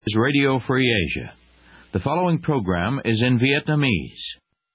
is Radio Free Asia. The following program is in Vietnamese.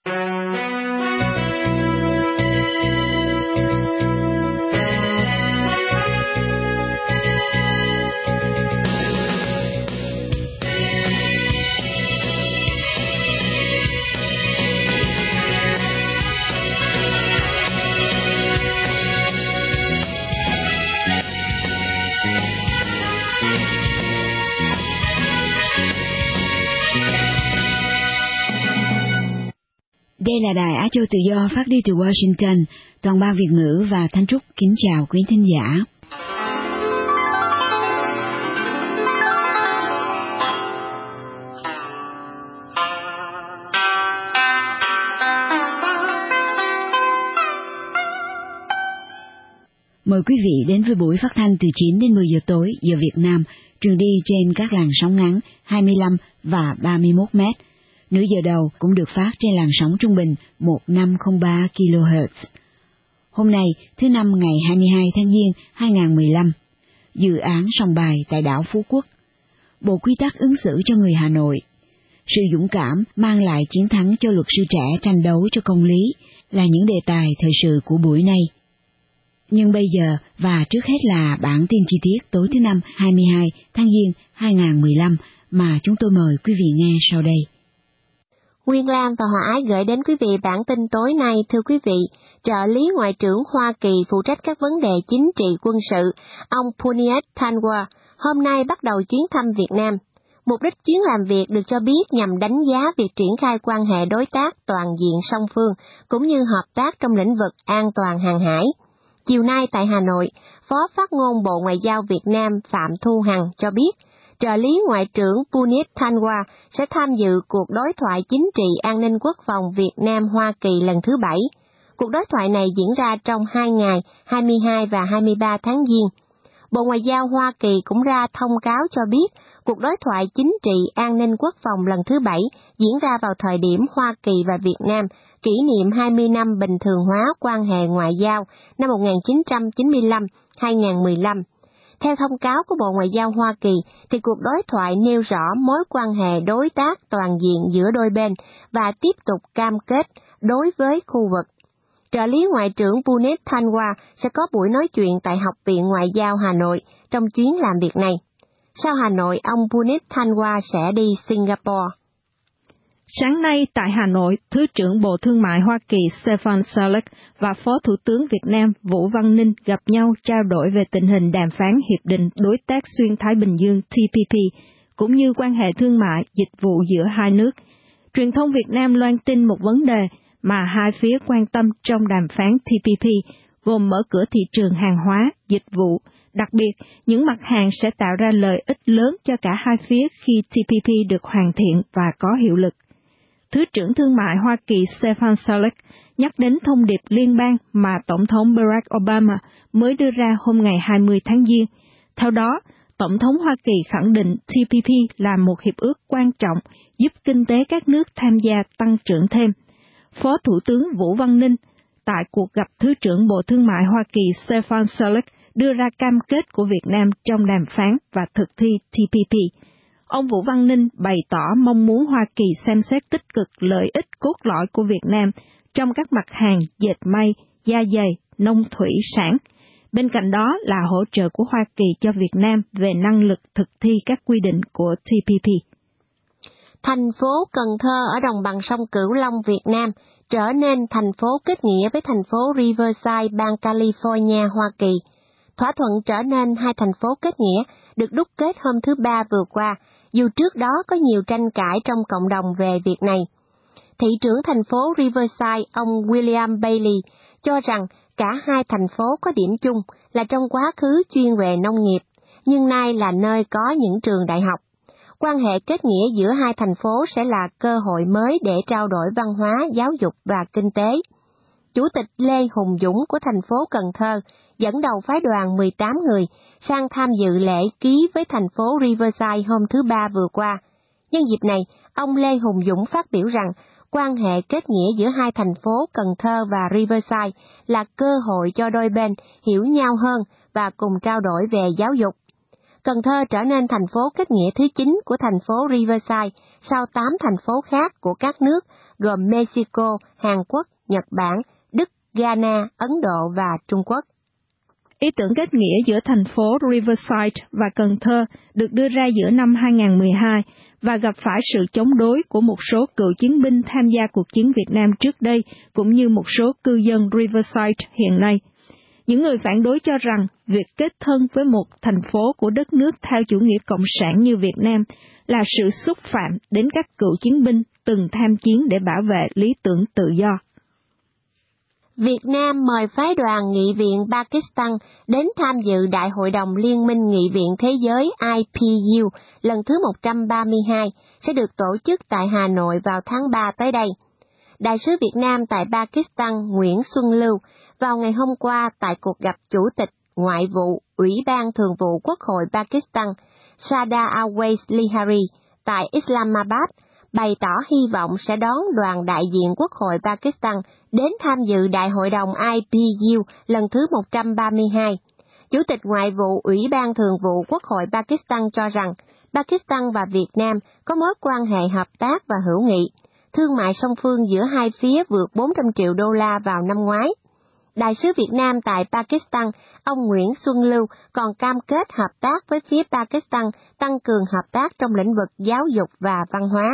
Đây là Đài Á Châu Tự Do phát đi từ Washington, toàn ban Việt ngữ và Thanh Trúc kính chào quý thính giả. Mời quý vị đến với buổi phát thanh từ 9 đến 10 giờ tối giờ Việt Nam, truyền đi trên các làn sóng ngắn 25 và 31 mét. Nửa giờ đầu cũng được phát trên làn sóng trung bình 1503 kHz. Hôm nay, thứ Năm ngày 22 tháng Giêng 2015, dự án sòng bài tại đảo Phú Quốc. Bộ quy tắc ứng xử cho người Hà Nội. Sự dũng cảm mang lại chiến thắng cho luật sư trẻ tranh đấu cho công lý là những đề tài thời sự của buổi này. Nhưng bây giờ và trước hết là bản tin chi tiết tối thứ Năm 22 tháng Giêng 2015 mà chúng tôi mời quý vị nghe sau đây. Nguyên Lam và Hòa Ái gửi đến quý vị bản tin tối nay. Thưa quý vị, trợ lý Ngoại trưởng Hoa Kỳ phụ trách các vấn đề chính trị quân sự, ông Puneet Thanwar, hôm nay bắt đầu chuyến thăm Việt Nam. Mục đích chuyến làm việc được cho biết nhằm đánh giá việc triển khai quan hệ đối tác toàn diện song phương, cũng như hợp tác trong lĩnh vực an toàn hàng hải. Chiều nay tại Hà Nội, Phó Phát ngôn Bộ Ngoại giao Việt Nam Phạm Thu Hằng cho biết, trợ lý Ngoại trưởng Puneet Thanwar sẽ tham dự cuộc đối thoại chính trị an ninh quốc phòng Việt Nam-Hoa Kỳ lần thứ 7. Cuộc đối thoại này diễn ra trong 2 ngày 22 và 23 tháng Giêng. Bộ Ngoại giao Hoa Kỳ cũng ra thông cáo cho biết cuộc đối thoại chính trị an ninh quốc phòng lần thứ 7 diễn ra vào thời điểm Hoa Kỳ và Việt Nam kỷ niệm 20 năm bình thường hóa quan hệ ngoại giao năm 1995-2015. Theo thông cáo của Bộ Ngoại giao Hoa Kỳ, thì cuộc đối thoại nêu rõ mối quan hệ đối tác toàn diện giữa đôi bên và tiếp tục cam kết đối với khu vực. Trợ lý Ngoại trưởng Puneet Thanwar sẽ có buổi nói chuyện tại Học viện Ngoại giao Hà Nội trong chuyến làm việc này. Sau Hà Nội, ông Puneet Thanwar sẽ đi Singapore. Sáng nay tại Hà Nội, Thứ trưởng Bộ Thương mại Hoa Kỳ Stephen Salek và Phó Thủ tướng Việt Nam Vũ Văn Ninh gặp nhau trao đổi về tình hình đàm phán Hiệp định Đối tác Xuyên Thái Bình Dương TPP, cũng như quan hệ thương mại, dịch vụ giữa hai nước. Truyền thông Việt Nam loan tin một vấn đề mà hai phía quan tâm trong đàm phán TPP, gồm mở cửa thị trường hàng hóa, dịch vụ, đặc biệt những mặt hàng sẽ tạo ra lợi ích lớn cho cả hai phía khi TPP được hoàn thiện và có hiệu lực. Thứ trưởng Thương mại Hoa Kỳ Stephen Salek nhắc đến thông điệp liên bang mà Tổng thống Barack Obama mới đưa ra hôm ngày 20 tháng Giêng. Theo đó, Tổng thống Hoa Kỳ khẳng định TPP là một hiệp ước quan trọng giúp kinh tế các nước tham gia tăng trưởng thêm. Phó Thủ tướng Vũ Văn Ninh, tại cuộc gặp Thứ trưởng Bộ Thương mại Hoa Kỳ Stephen Salek, đưa ra cam kết của Việt Nam trong đàm phán và thực thi TPP. Ông Vũ Văn Ninh bày tỏ mong muốn Hoa Kỳ xem xét tích cực lợi ích cốt lõi của Việt Nam trong các mặt hàng dệt may, da giày, nông thủy sản. Bên cạnh đó là hỗ trợ của Hoa Kỳ cho Việt Nam về năng lực thực thi các quy định của TPP. Thành phố Cần Thơ ở đồng bằng sông Cửu Long Việt Nam trở nên thành phố kết nghĩa với thành phố Riverside, bang California, Hoa Kỳ. Thỏa thuận trở nên hai thành phố kết nghĩa được đúc kết hôm thứ Ba vừa qua, dù trước đó có nhiều tranh cãi trong cộng đồng về việc này. Thị trưởng thành phố Riverside, ông William Bailey, cho rằng cả hai thành phố có điểm chung là trong quá khứ chuyên về nông nghiệp, nhưng nay là nơi có những trường đại học. Quan hệ kết nghĩa giữa hai thành phố sẽ là cơ hội mới để trao đổi văn hóa, giáo dục và kinh tế. Chủ tịch Lê Hùng Dũng của thành phố Cần Thơ dẫn đầu phái đoàn 18 người sang tham dự lễ ký với thành phố Riverside hôm thứ Ba vừa qua. Nhân dịp này, ông Lê Hùng Dũng phát biểu rằng quan hệ kết nghĩa giữa hai thành phố Cần Thơ và Riverside là cơ hội cho đôi bên hiểu nhau hơn và cùng trao đổi về giáo dục. Cần Thơ trở nên thành phố kết nghĩa thứ 9 của thành phố Riverside sau 8 thành phố khác của các nước gồm Mexico, Hàn Quốc, Nhật Bản, Đức, Ghana, Ấn Độ và Trung Quốc. Ý tưởng kết nghĩa giữa thành phố Riverside và Cần Thơ được đưa ra giữa năm 2012 và gặp phải sự chống đối của một số cựu chiến binh tham gia cuộc chiến Việt Nam trước đây, cũng như một số cư dân Riverside hiện nay. Những người phản đối cho rằng việc kết thân với một thành phố của đất nước theo chủ nghĩa cộng sản như Việt Nam là sự xúc phạm đến các cựu chiến binh từng tham chiến để bảo vệ lý tưởng tự do. Việt Nam mời phái đoàn nghị viện Pakistan đến tham dự Đại hội đồng Liên minh Nghị viện Thế giới IPU lần thứ 132 sẽ được tổ chức tại Hà Nội vào tháng 3 tới đây. Đại sứ Việt Nam tại Pakistan Nguyễn Xuân Lưu vào ngày hôm qua tại cuộc gặp Chủ tịch Ngoại vụ Ủy ban Thường vụ Quốc hội Pakistan Sada Awais Lihari tại Islamabad, bày tỏ hy vọng sẽ đón đoàn đại diện Quốc hội Pakistan đến tham dự Đại hội đồng IPU lần thứ 132. Chủ tịch Ngoại vụ Ủy ban Thường vụ Quốc hội Pakistan cho rằng Pakistan và Việt Nam có mối quan hệ hợp tác và hữu nghị. Thương mại song phương giữa hai phía vượt 400 triệu đô la vào năm ngoái. Đại sứ Việt Nam tại Pakistan, ông Nguyễn Xuân Lưu còn cam kết hợp tác với phía Pakistan tăng cường hợp tác trong lĩnh vực giáo dục và văn hóa.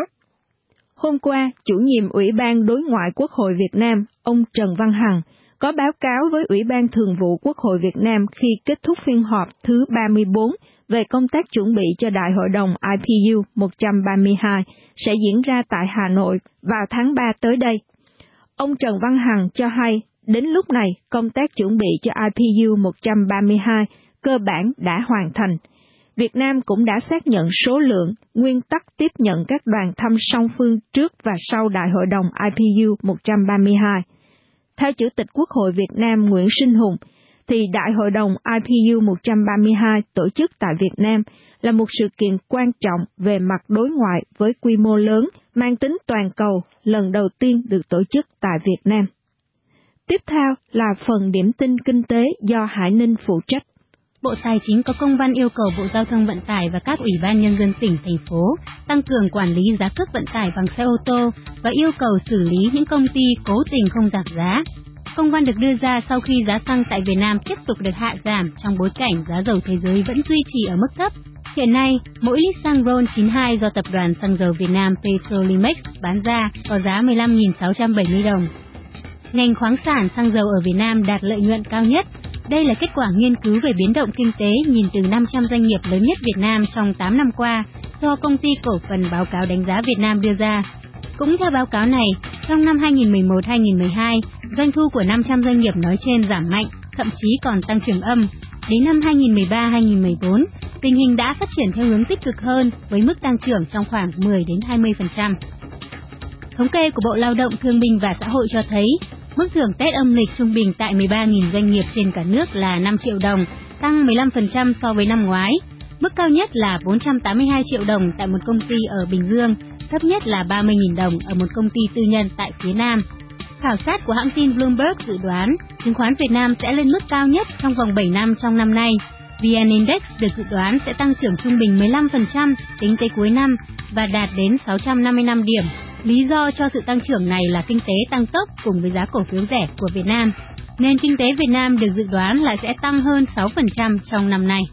Hôm qua, chủ nhiệm Ủy ban Đối ngoại Quốc hội Việt Nam, ông Trần Văn Hằng, có báo cáo với Ủy ban Thường vụ Quốc hội Việt Nam khi kết thúc phiên họp thứ 34 về công tác chuẩn bị cho Đại hội đồng IPU 132 sẽ diễn ra tại Hà Nội vào tháng 3 tới đây. Ông Trần Văn Hằng cho hay, đến lúc này, công tác chuẩn bị cho IPU 132 cơ bản đã hoàn thành. Việt Nam cũng đã xác nhận số lượng, nguyên tắc tiếp nhận các đoàn thăm song phương trước và sau Đại hội đồng IPU 132. Theo Chủ tịch Quốc hội Việt Nam Nguyễn Sinh Hùng, thì Đại hội đồng IPU 132 tổ chức tại Việt Nam là một sự kiện quan trọng về mặt đối ngoại với quy mô lớn, mang tính toàn cầu, lần đầu tiên được tổ chức tại Việt Nam. Tiếp theo là phần điểm tin kinh tế do Hải Ninh phụ trách. Bộ Tài chính có công văn yêu cầu Bộ Giao thông Vận tải và các ủy ban nhân dân tỉnh, thành phố tăng cường quản lý giá cước vận tải bằng xe ô tô và yêu cầu xử lý những công ty cố tình không giảm giá. Công văn được đưa ra sau khi giá xăng tại Việt Nam tiếp tục được hạ giảm trong bối cảnh giá dầu thế giới vẫn duy trì ở mức thấp. Hiện nay, mỗi lít xăng RON 92 do Tập đoàn Xăng dầu Việt Nam Petrolimex bán ra có giá 15.670 đồng. Ngành khoáng sản xăng dầu ở Việt Nam đạt lợi nhuận cao nhất. Đây là kết quả nghiên cứu về biến động kinh tế nhìn từ 500 doanh nghiệp lớn nhất Việt Nam trong 8 năm qua do Công ty Cổ phần Báo cáo Đánh giá Việt Nam đưa ra. Cũng theo báo cáo này, trong năm 2011-2012, doanh thu của 500 doanh nghiệp nói trên giảm mạnh, thậm chí còn tăng trưởng âm. Đến năm 2013-2014, tình hình đã phát triển theo hướng tích cực hơn với mức tăng trưởng trong khoảng 10-20%. Thống kê của Bộ Lao động Thương binh và Xã hội cho thấy, mức thưởng Tết âm lịch trung bình tại 13.000 doanh nghiệp trên cả nước là 5 triệu đồng, tăng 15% so với năm ngoái. Mức cao nhất là 482 triệu đồng tại một công ty ở Bình Dương, thấp nhất là 30.000 đồng ở một công ty tư nhân tại phía Nam. Khảo sát của hãng tin Bloomberg dự đoán chứng khoán Việt Nam sẽ lên mức cao nhất trong vòng 7 năm trong năm nay. VN Index được dự đoán sẽ tăng trưởng trung bình 15% tính tới cuối năm và đạt đến 655 điểm. Lý do cho sự tăng trưởng này là kinh tế tăng tốc cùng với giá cổ phiếu rẻ của Việt Nam. Nền kinh tế Việt Nam được dự đoán là sẽ tăng hơn 6% trong năm nay.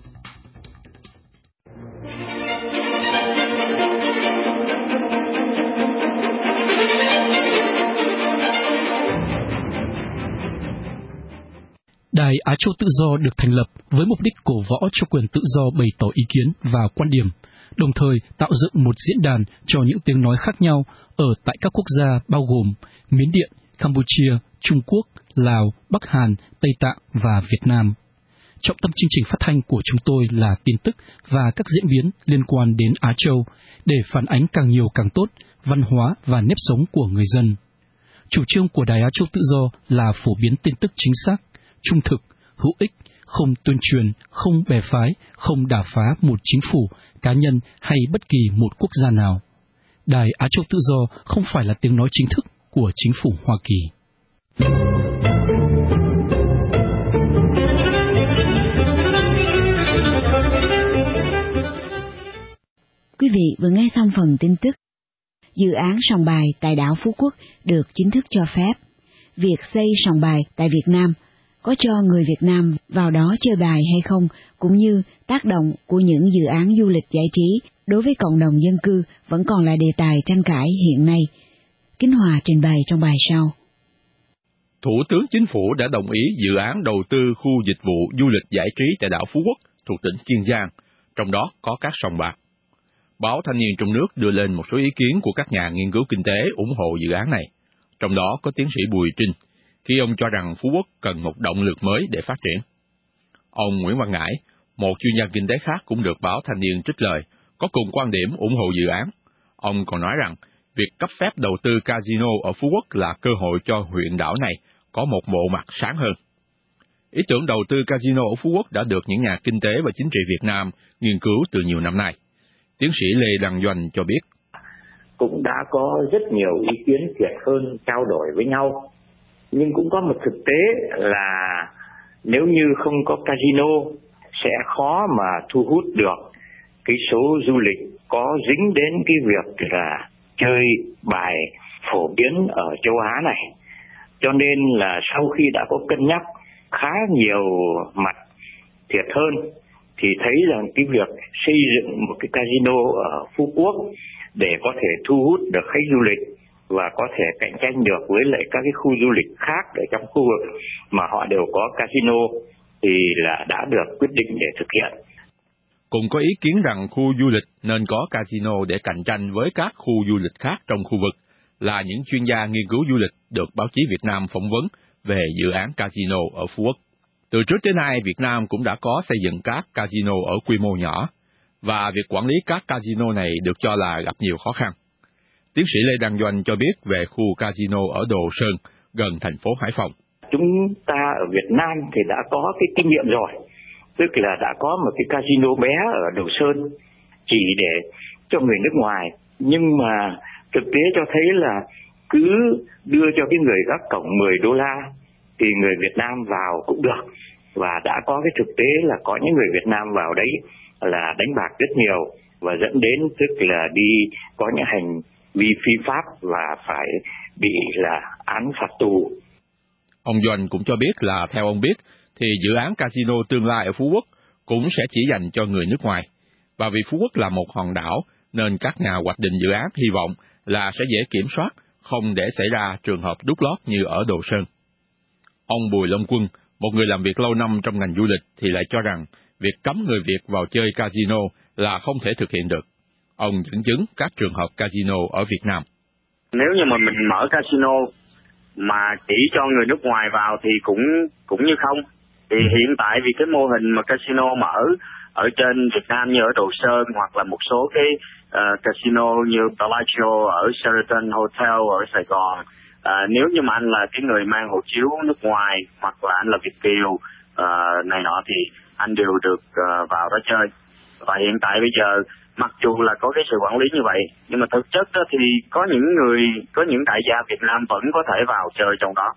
Đài Á Châu Tự Do được thành lập với mục đích cổ võ cho quyền tự do bày tỏ ý kiến và quan điểm, đồng thời tạo dựng một diễn đàn cho những tiếng nói khác nhau ở tại các quốc gia bao gồm Miến Điện, Campuchia, Trung Quốc, Lào, Bắc Hàn, Tây Tạng và Việt Nam. Trọng tâm chương trình phát thanh của chúng tôi là tin tức và các diễn biến liên quan đến Á Châu để phản ánh càng nhiều càng tốt văn hóa và nếp sống của người dân. Chủ trương của Đài Á Châu Tự Do là phổ biến tin tức chính xác, trung thực, hữu ích, không tuyên truyền, không bè phái, không đả phá một chính phủ, cá nhân hay bất kỳ một quốc gia nào. Đài Á Châu Tự Do không phải là tiếng nói chính thức của chính phủ Hoa Kỳ. Quý vị vừa nghe xong phần tin tức. Dự án sòng bài tại đảo Phú Quốc được chính thức cho phép. Việc xây sòng bài tại Việt Nam có cho người Việt Nam vào đó chơi bài hay không, cũng như tác động của những dự án du lịch giải trí đối với cộng đồng dân cư vẫn còn là đề tài tranh cãi hiện nay. Kính Hòa trình bày trong bài sau. Thủ tướng Chính phủ đã đồng ý dự án đầu tư khu dịch vụ du lịch giải trí tại đảo Phú Quốc thuộc tỉnh Kiên Giang, trong đó có các sòng bạc. Báo Thanh niên trong nước đưa lên một số ý kiến của các nhà nghiên cứu kinh tế ủng hộ dự án này, trong đó có tiến sĩ Bùi Trinh, khi ông cho rằng Phú Quốc cần một động lực mới để phát triển. Ông Nguyễn Văn Ngãi, một chuyên gia kinh tế khác cũng được báo Thanh niên trích lời, có cùng quan điểm ủng hộ dự án. Ông còn nói rằng, việc cấp phép đầu tư casino ở Phú Quốc là cơ hội cho huyện đảo này có một bộ mặt sáng hơn. Ý tưởng đầu tư casino ở Phú Quốc đã được những nhà kinh tế và chính trị Việt Nam nghiên cứu từ nhiều năm nay. Tiến sĩ Lê Đăng Doanh cho biết. Cũng đã có rất nhiều ý kiến thiệt hơn trao đổi với nhau. Nhưng cũng có một thực tế là nếu như không có casino sẽ khó mà thu hút được cái số du lịch có dính đến cái việc là chơi bài phổ biến ở châu Á này. Cho nên là sau khi đã có cân nhắc khá nhiều mặt thiệt hơn thì thấy rằng cái việc xây dựng một cái casino ở Phú Quốc để có thể thu hút được khách du lịch và có thể cạnh tranh được với lại các cái khu du lịch khác ở trong khu vực mà họ đều có casino thì là đã được quyết định để thực hiện. Cũng có ý kiến rằng khu du lịch nên có casino để cạnh tranh với các khu du lịch khác trong khu vực, là những chuyên gia nghiên cứu du lịch được báo chí Việt Nam phỏng vấn về dự án casino ở Phú Quốc. Từ trước tới nay, Việt Nam cũng đã có xây dựng các casino ở quy mô nhỏ, và việc quản lý các casino này được cho là gặp nhiều khó khăn. Tiến sĩ Lê Đăng Doanh cho biết về khu casino ở Đồ Sơn, gần thành phố Hải Phòng. Chúng ta ở Việt Nam thì đã có cái kinh nghiệm rồi, tức là đã có một cái casino bé ở Đồ Sơn chỉ để cho người nước ngoài, nhưng mà thực tế cho thấy là cứ đưa cho cái người gác cổng $10 thì người Việt Nam vào cũng được, và đã có cái thực tế là có những người Việt Nam vào đấy là đánh bạc rất nhiều và dẫn đến tức là đi có những hành vi phi pháp và phải bị là án phạt tù. Ông Doanh cũng cho biết là theo ông biết thì dự án casino tương lai ở Phú Quốc cũng sẽ chỉ dành cho người nước ngoài, và vì Phú Quốc là một hòn đảo nên các nhà hoạch định dự án hy vọng là sẽ dễ kiểm soát, không để xảy ra trường hợp đút lót như ở Đồ Sơn. Ông Bùi Long Quân, một người làm việc lâu năm trong ngành du lịch thì lại cho rằng việc cấm người Việt vào chơi casino là không thể thực hiện được. Ông dẫn chứng các trường hợp casino ở Việt Nam. Nếu như mà mình mở casino mà chỉ cho người nước ngoài vào thì cũng như không. Thì hiện tại vì cái mô hình mà casino mở ở trên Việt Nam như ở Đồ Sơn hoặc là một số cái casino như Bellagio ở Sheraton Hotel ở Sài Gòn, nếu như mà anh là cái người mang hộ chiếu nước ngoài hoặc là anh là Việt kiều này nọ thì anh đều được vào đó chơi. Và hiện tại bây giờ mặc dù là có cái sự quản lý như vậy, nhưng mà thực chất đó thì có những đại gia Việt Nam vẫn có thể vào chơi trong đó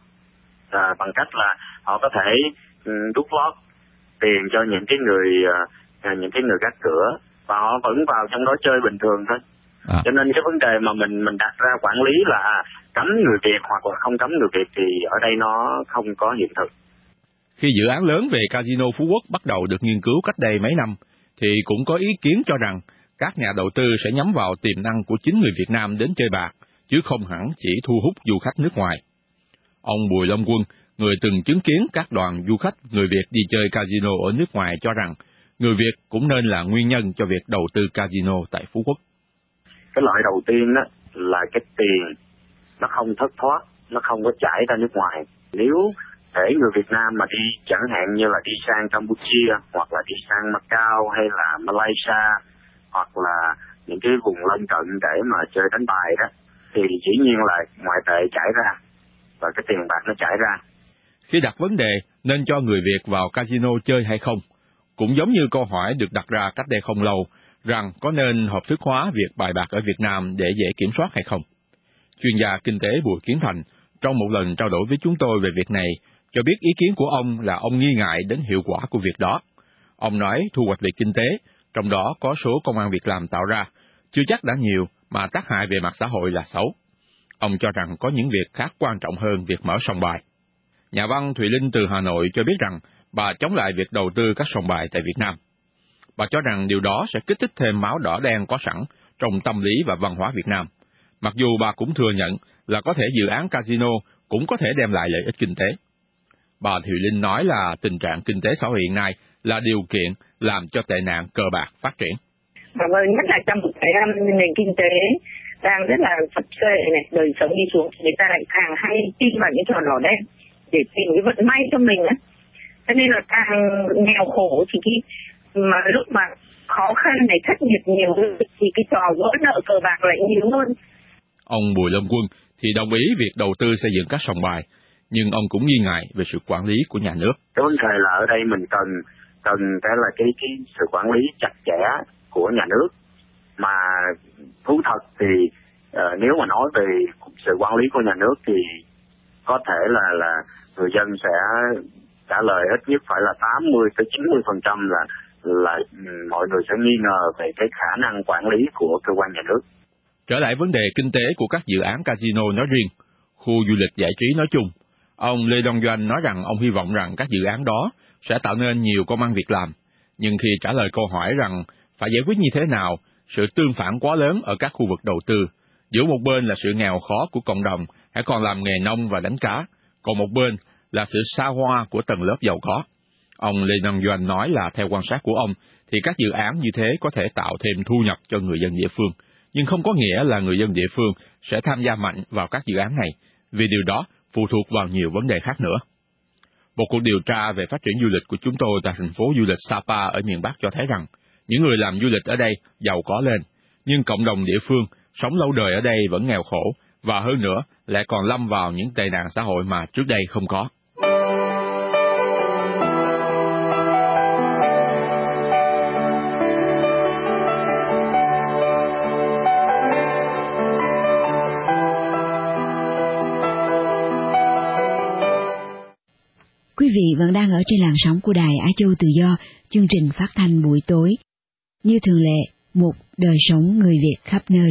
bằng cách là họ có thể đút lót tiền cho những cái người gác cửa và họ vẫn vào trong đó chơi bình thường thôi. Cho nên cái vấn đề mà mình đặt ra quản lý là cấm người Việt hoặc là không cấm người Việt thì ở đây nó không có hiện thực. Khi dự án lớn về casino Phú Quốc bắt đầu được nghiên cứu cách đây mấy năm, thì cũng có ý kiến cho rằng các nhà đầu tư sẽ nhắm vào tiềm năng của chính người Việt Nam đến chơi bạc, chứ không hẳn chỉ thu hút du khách nước ngoài. Ông Bùi Long Quân, người từng chứng kiến các đoàn du khách người Việt đi chơi casino ở nước ngoài cho rằng người Việt cũng nên là nguyên nhân cho việc đầu tư casino tại Phú Quốc. Cái loại đầu tiên đó là cái tiền nó không thất thoát, nó không có chảy ra nước ngoài. Nếu để người Việt Nam mà đi chẳng hạn như là đi sang Campuchia hoặc là đi sang Macau hay là Malaysia hoặc là những cái vùng lân cận để mà chơi đánh bài đó thì dĩ nhiên là ngoại tệ chảy ra và cái tiền bạc nó chảy ra. Khi đặt vấn đề nên cho người Việt vào casino chơi hay không, cũng giống như câu hỏi được đặt ra cách đây không lâu rằng có nên hợp thức hóa việc bài bạc ở Việt Nam để dễ kiểm soát hay không. Chuyên gia kinh tế Bùi Kiến Thành trong một lần trao đổi với chúng tôi về việc này cho biết ý kiến của ông là ông nghi ngại đến hiệu quả của việc đó. Ông nói thu hoạch về kinh tế, trong đó có số công ăn việc làm tạo ra, chưa chắc đã nhiều mà tác hại về mặt xã hội là xấu. Ông cho rằng có những việc khác quan trọng hơn việc mở sòng bài. Nhà văn Thùy Linh từ Hà Nội cho biết rằng bà chống lại việc đầu tư các sòng bài tại Việt Nam. Bà cho rằng điều đó sẽ kích thích thêm máu đỏ đen có sẵn trong tâm lý và văn hóa Việt Nam. Mặc dù bà cũng thừa nhận là có thể dự án casino cũng có thể đem lại lợi ích kinh tế. Bà Thùy Linh nói là tình trạng kinh tế xã hội hiện nay là điều kiện làm cho tệ nạn cờ bạc phát triển. Và nhất là trong một cái nền kinh tế đang rất là phập phệ này, đời sống đi xuống, người ta lại càng hay tin vào những trò đỏ đen để tìm cái vận may cho mình á. Cho nên là càng nghèo khổ thì mà lúc mà khó khăn này, thất nghiệp nhiều thì cái trò vỡ nợ cờ bạc lại nhiều hơn. Ông Bùi Lâm Quân thì đồng ý việc đầu tư xây dựng các sòng bài, nhưng ông cũng nghi ngại về sự quản lý của nhà nước. Cái vấn đề là ở đây mình cần cái là cái sự quản lý chặt chẽ của nhà nước. Mà thú thật thì nếu mà nói về sự quản lý của nhà nước thì có thể là người dân sẽ trả lời ít nhất phải là 80-90% là mọi người sẽ nghi ngờ về cái khả năng quản lý của cơ quan nhà nước. Trở lại vấn đề kinh tế của các dự án casino nói riêng, khu du lịch giải trí nói chung, ông Lê Đông Doanh nói rằng ông hy vọng rằng các dự án đó sẽ tạo nên nhiều công ăn việc làm. Nhưng khi trả lời câu hỏi rằng phải giải quyết như thế nào, sự tương phản quá lớn ở các khu vực đầu tư, giữa một bên là sự nghèo khó của cộng đồng hãy còn làm nghề nông và đánh cá, còn một bên là sự xa hoa của tầng lớp giàu có. Ông Lê Đông Doanh nói là theo quan sát của ông thì các dự án như thế có thể tạo thêm thu nhập cho người dân địa phương, nhưng không có nghĩa là người dân địa phương sẽ tham gia mạnh vào các dự án này, vì điều đó phụ thuộc vào nhiều vấn đề khác nữa. Một cuộc điều tra về phát triển du lịch của chúng tôi tại thành phố du lịch Sapa ở miền Bắc cho thấy rằng những người làm du lịch ở đây giàu có lên, nhưng cộng đồng địa phương sống lâu đời ở đây vẫn nghèo khổ, và hơn nữa lại còn lâm vào những tệ nạn xã hội mà trước đây không có. Quý vị vẫn đang ở trên làn sóng của Đài Á Châu Tự Do, chương trình phát thanh buổi tối. Như thường lệ, một đời sống người Việt khắp nơi.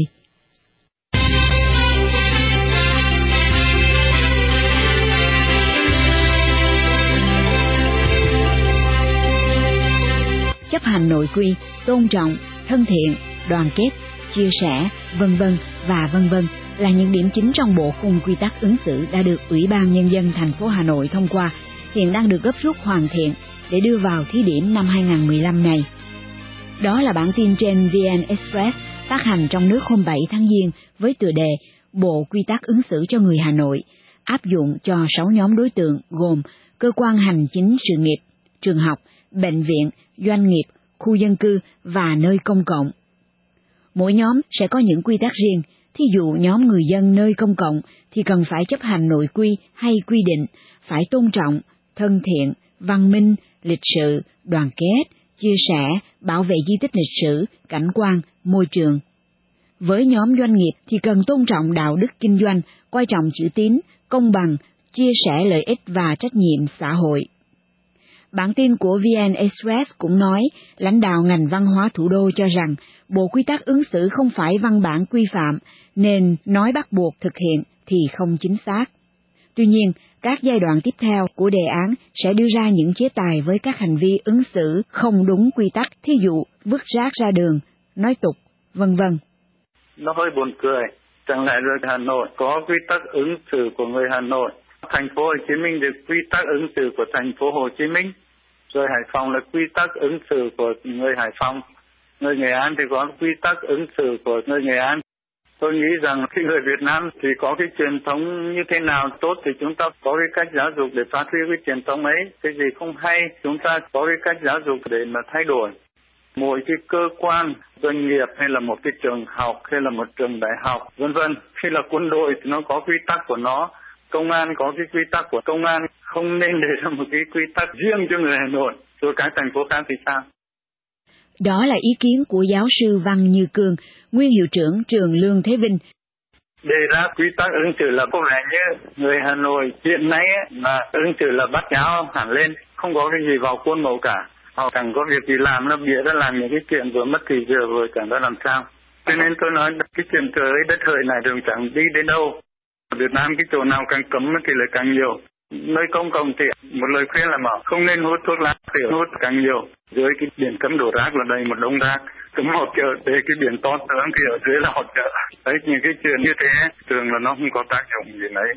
Chấp hành nội quy, tôn trọng, thân thiện, đoàn kết, chia sẻ, vân vân và vân vân là những điểm chính trong bộ khung quy tắc ứng xử đã được Ủy ban Nhân dân thành phố Hà Nội thông qua, hiện đang được gấp rút hoàn thiện để đưa vào thí điểm năm 2015 này. Đó là bản tin trên VN Express phát hành trong nước hôm 7 tháng Giêng với tựa đề Bộ Quy tắc ứng xử cho người Hà Nội, áp dụng cho 6 nhóm đối tượng gồm cơ quan hành chính sự nghiệp, trường học, bệnh viện, doanh nghiệp, khu dân cư và nơi công cộng. Mỗi nhóm sẽ có những quy tắc riêng, thí dụ nhóm người dân nơi công cộng thì cần phải chấp hành nội quy hay quy định, phải tôn trọng, thân thiện, văn minh, lịch sự, đoàn kết, chia sẻ, bảo vệ di tích lịch sử, cảnh quan, môi trường. Với nhóm doanh nghiệp thì cần tôn trọng đạo đức kinh doanh, coi trọng chữ tín, công bằng, chia sẻ lợi ích và trách nhiệm xã hội. Bản tin của VN Express cũng nói, lãnh đạo ngành văn hóa thủ đô cho rằng bộ quy tắc ứng xử không phải văn bản quy phạm, nên nói bắt buộc thực hiện thì không chính xác. Tuy nhiên, các giai đoạn tiếp theo của đề án sẽ đưa ra những chế tài với các hành vi ứng xử không đúng quy tắc, thí dụ vứt rác ra đường, nói tục, vân vân. Nó hơi buồn cười, chẳng lẽ rồi Hà Nội có quy tắc ứng xử của người Hà Nội, thành phố Hồ Chí Minh được quy tắc ứng xử của thành phố Hồ Chí Minh, rồi Hải Phòng là quy tắc ứng xử của người Hải Phòng, người Nghệ An thì có quy tắc ứng xử của người Nghệ An. Tôi nghĩ rằng khi người Việt Nam thì có cái truyền thống như thế nào tốt thì chúng ta có cái cách giáo dục để phát huy cái truyền thống ấy. Cái gì không hay chúng ta có cái cách giáo dục để mà thay đổi. Mỗi cái cơ quan, doanh nghiệp hay là một cái trường học hay là một trường đại học, vân vân. Khi là quân đội thì nó có quy tắc của nó, công an có cái quy tắc của công an, không nên để ra một cái quy tắc riêng cho người Hà Nội, rồi cái thành phố khác thì sao? Đó là ý kiến của giáo sư Văn Như Cương, nguyên hiệu trưởng trường Lương Thế Vinh. Đề ra quy tắc ứng xử là có vẻ như người Hà Nội hiện nay là ứng xử là bắt nháo hẳn lên, không có cái gì vào khuôn mẫu cả. Họ chẳng có việc gì làm, nó bịa ra làm những cái chuyện vừa mất thì vừa chẳng biết làm sao. Cho nên tôi nói cái chuyện trời đất hỡi này đường chẳng đi đến đâu. Ở Việt Nam cái chỗ nào càng cấm thì lại càng nhiều. Nơi công cộng thì một lời khuyên là mà không nên hút thuốc lá, thì hút càng nhiều. Dưới cái biển cấm đổ rác là đầy một đống rác. Cấm họp chợ để cái biển to tướng thì ở dưới là họp chợ. Đấy, những cái chuyện như thế thường là nó không có tác dụng gì đấy.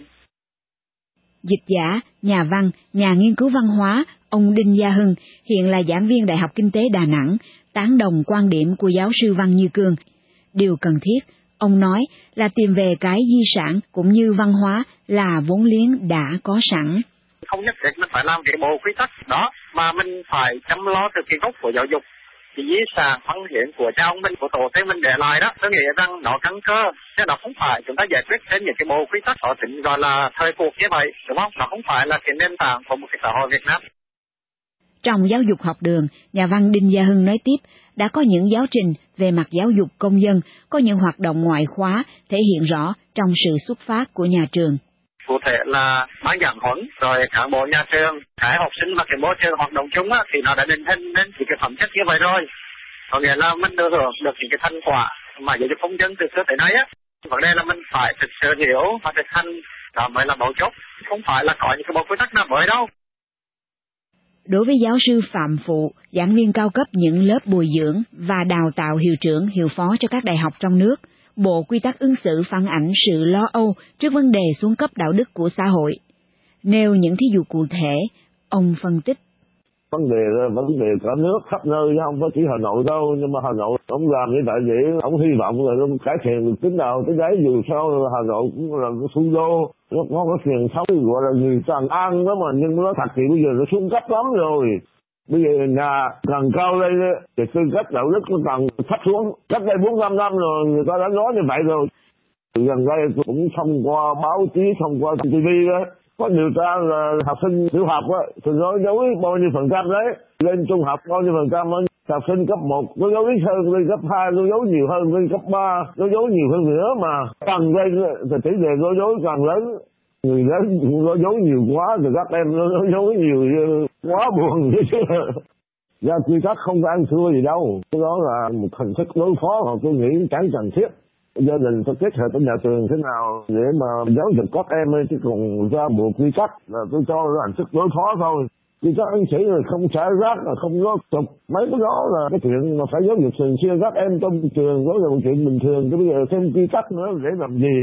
Dịch giả, nhà văn, nhà nghiên cứu văn hóa, ông Đinh Gia Hưng hiện là giảng viên Đại học Kinh tế Đà Nẵng, tán đồng quan điểm của giáo sư Văn Như Cương. Điều cần thiết, ông nói, là tìm về cái di sản cũng như văn hóa là vốn liếng đã có sẵn. Không nhất định mình phải làm cái bộ quy tắc đó, mà mình phải chăm lo từ cái gốc của giáo dục. Cái di sản văn hiến của cha ông mình, của tổ tiên mình để lại đó, tôi nghĩ rằng nó căn cơ, chứ nó không phải chúng ta giải quyết trên những cái bộ quy tắc có tính gọi là thời cuộc như vậy, đúng không? Nó không phải là cái nền tảng của một cái xã hội Việt Nam. Trong giáo dục học đường, nhà văn Đinh Gia Hưng nói tiếp, đã có những giáo trình về mặt giáo dục công dân, có những hoạt động ngoại khóa thể hiện rõ trong sự xuất phát của nhà trường. Cụ thể là ban giảng huấn, rồi cán bộ nhà trường, cái học sinh và cái môi trường hoạt động chung á, thì nó đã định hình đến những cái phẩm chất như vậy rồi. Có nghĩa là mình được hưởng được những cái thành quả mà giáo dục công dân từ xưa tới nay á. Vấn đề là mình phải thực sự hiểu và thực hành, đó mới là mấu chốt, không phải là có những cái bộ quy tắc nào mới đâu. Đối với giáo sư Phạm Phụ, giảng viên cao cấp những lớp bồi dưỡng và đào tạo hiệu trưởng, hiệu phó cho các đại học trong nước, Bộ Quy tắc ứng xử phản ảnh sự lo âu trước vấn đề xuống cấp đạo đức của xã hội. Nêu những thí dụ cụ thể, ông phân tích. Vấn đề cả nước khắp nơi, không có chỉ Hà Nội đâu, nhưng mà Hà Nội ông làm như vậy vậy, ông hy vọng là ông cải thiện được tính nào tới đấy, dù sao Hà Nội cũng là cái thủ đô, nó có truyền thống gọi là người Tràng An đó mà, nhưng nó thật thì bây giờ nó xuống cấp lắm rồi. Bây giờ nhà càng cao lên thì tư cách đạo đức nó càng thấp xuống. Cách đây 4-5 năm rồi người ta đã nói như vậy rồi. Gần đây cũng thông qua báo chí, thông qua TV đó, có điều tra là học sinh tiểu học á thì nói dối bao nhiêu phần trăm đấy, lên trung học bao nhiêu phần trăm, học sinh cấp 1 nó dối ít hơn, lên cấp 2 nó dối nhiều hơn, lên cấp 3 nó dối nhiều hơn nữa, mà càng lên thì tỷ lệ nói dối càng lớn. Người lớn nói dối nhiều quá thì các em nó nói dối nhiều quá buồn chứ. Ra quy tắc không có ăn thua gì đâu, cái đó là một hình thức đối phó mà tôi nghĩ chẳng cần thiết. Gia đình phải kết hợp với nhà trường thế nào để mà giáo dục các em ấy, chứ còn ra bộ quy tắc là tôi cho là hình thức đối phó thôi. Quy tắc ứng xử là không xả rác, là không có tục, mấy cái đó là cái chuyện mà phải giáo dục thường xuyên các em trong trường, đó là một chuyện bình thường, chứ bây giờ thêm quy tắc nữa để làm gì.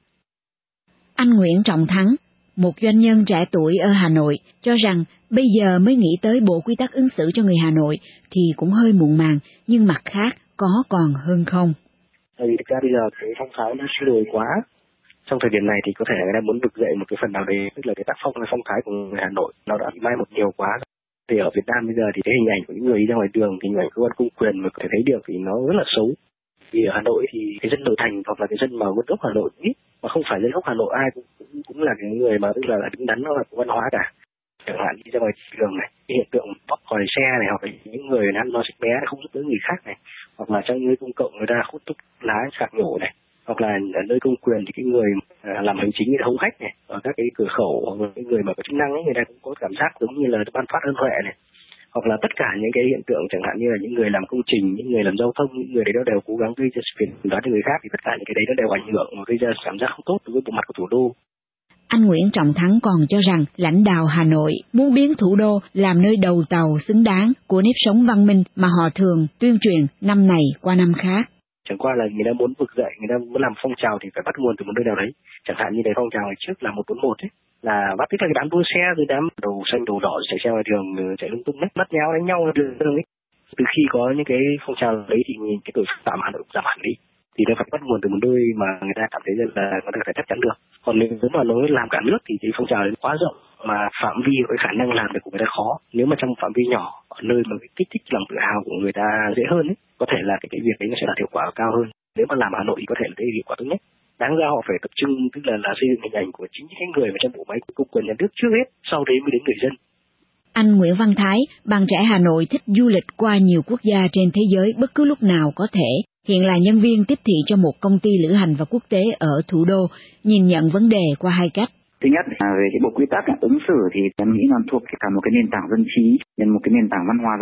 Anh Nguyễn Trọng Thắng, một doanh nhân trẻ tuổi ở Hà Nội, cho rằng bây giờ mới nghĩ tới bộ quy tắc ứng xử cho người Hà Nội thì cũng hơi muộn màng, nhưng mặt khác có còn hơn không. Tại vì thực ra bây giờ cái phong thái nó suy đồi quá. Trong thời điểm này thì có thể người ta muốn vực dậy một cái phần nào đấy, tức là cái tác phong hay phong thái của người Hà Nội nó đã bị mai một nhiều quá. Thì ở Việt Nam bây giờ thì cái hình ảnh của những người đi ra ngoài đường, hình ảnh cơ quan công quyền mà có thể thấy được thì nó rất là xấu. Vì ở Hà Nội thì cái dân nội thành hoặc là cái dân mà nguồn gốc Hà Nội ít, mà không phải dân gốc Hà Nội ai cũng là cái người mà tức là đứng đắn nó là văn hóa cả. Chẳng hạn đi ra ngoài đường này, cái hiện tượng bóp còi xe này, hoặc là những người ăn nói sách bé không giúp đỡ người khác này, hoặc là trong nơi công cộng người ta hút thuốc lá sạc nhổ này, hoặc là ở nơi công quyền thì cái người làm hành chính người ta hống hách này, ở các cái cửa khẩu hoặc là cái người mà có chức năng ấy, người ta cũng có cảm giác giống như là ban phát ân huệ này, hoặc là tất cả những cái hiện tượng chẳng hạn như là những người làm công trình, những người làm giao thông, những người đấy nó đều cố gắng gây ra sự phiền toái cho người khác, thì tất cả những cái đấy nó đều ảnh hưởng và gây ra cảm giác không tốt đối với bộ mặt của thủ đô. Anh Nguyễn Trọng Thắng còn cho rằng lãnh đạo Hà Nội muốn biến thủ đô làm nơi đầu tàu xứng đáng của nếp sống văn minh mà họ thường tuyên truyền năm này qua năm khác. Chẳng qua là người ta muốn vực dậy, người ta muốn làm phong trào thì phải bắt nguồn từ một nơi nào đấy. Chẳng hạn như cái phong trào ngày trước là 141 ấy, là bắt tức là cái đám đua xe rồi đám đầu xanh đầu đỏ chạy xe ngoài đường, chạy lung tung mất nhau đánh nhau đường ấy. Từ khi có những cái phong trào đấy thì cái tội phạm Hà Nội giảm hẳn đi. Thì nó phải bắt nguồn từ một nơi mà người ta cảm thấy là người ta phải chắc chắn được. Còn nếu mà nó làm cả nước thì cái phong trào đấy quá rộng mà phạm vi với khả năng làm được của người ta khó. Nếu mà trong phạm vi nhỏ, ở nơi mà cái kích thích lòng tự hào của người ta dễ hơn ấy, có thể là cái việc đấy nó sẽ đạt hiệu quả cao hơn. Nếu mà làm Hà Nội thì có thể là cái hiệu quả tốt nhất. Đáng ra họ phải tập trung tức là xây dựng hình ảnh của chính những người mà trong bộ máy của công quyền nhà nước trước hết, sau đấy mới đến người dân. Anh Nguyễn Văn Thái, bạn trẻ Hà Nội thích du lịch qua nhiều quốc gia trên thế giới bất cứ lúc nào có thể. Hiện là nhân viên tiếp thị cho một công ty lữ hành và quốc tế ở thủ đô, nhìn nhận vấn đề qua hai cách. Thứ nhất là về cái bộ quy tắc ứng xử thì em nghĩ nó thuộc cả một cái nền tảng dân trí, một cái nền tảng văn hóa giáo dục.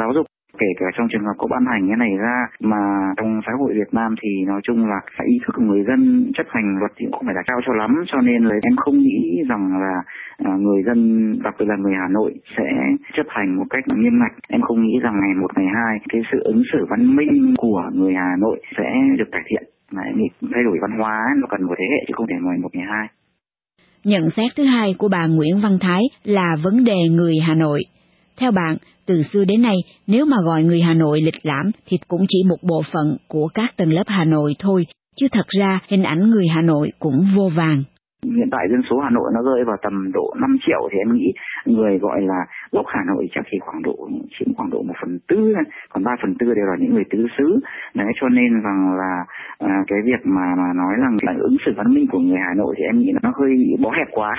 Kể cả trong trường hợp có ban hành cái này ra mà trong xã hội Việt Nam thì nói chung là ý thức của người dân chấp hành luật thì cũng không phải là cao cho lắm, cho nên là em không nghĩ rằng là người dân, đặc biệt là người Hà Nội sẽ chấp hành một cách nghiêm ngặt. Em không nghĩ rằng ngày 1, ngày 2 cái sự ứng xử văn minh của người Hà Nội sẽ được cải thiện. Mà em nghĩ thay đổi văn hóa nó cần một thế hệ chứ không thể ngày 1, ngày 2. Nhận xét thứ hai của bà Nguyễn Văn Thái là vấn đề người Hà Nội. Theo bạn, từ xưa đến nay, nếu mà gọi người Hà Nội lịch lãm thì cũng chỉ một bộ phận của các tầng lớp Hà Nội thôi, chứ thật ra hình ảnh người Hà Nội cũng vô vàn. Hiện tại dân số Hà Nội nó rơi vào tầm độ 5 triệu thì em nghĩ người gọi là gốc Hà Nội chắc chỉ chiếm khoảng độ 1/4, còn 3/4 đều là những người tứ xứ. Đấy, cho nên rằng là cái việc mà nói rằng là ứng xử văn minh của người Hà Nội thì em nghĩ nó hơi bó hẹp quá.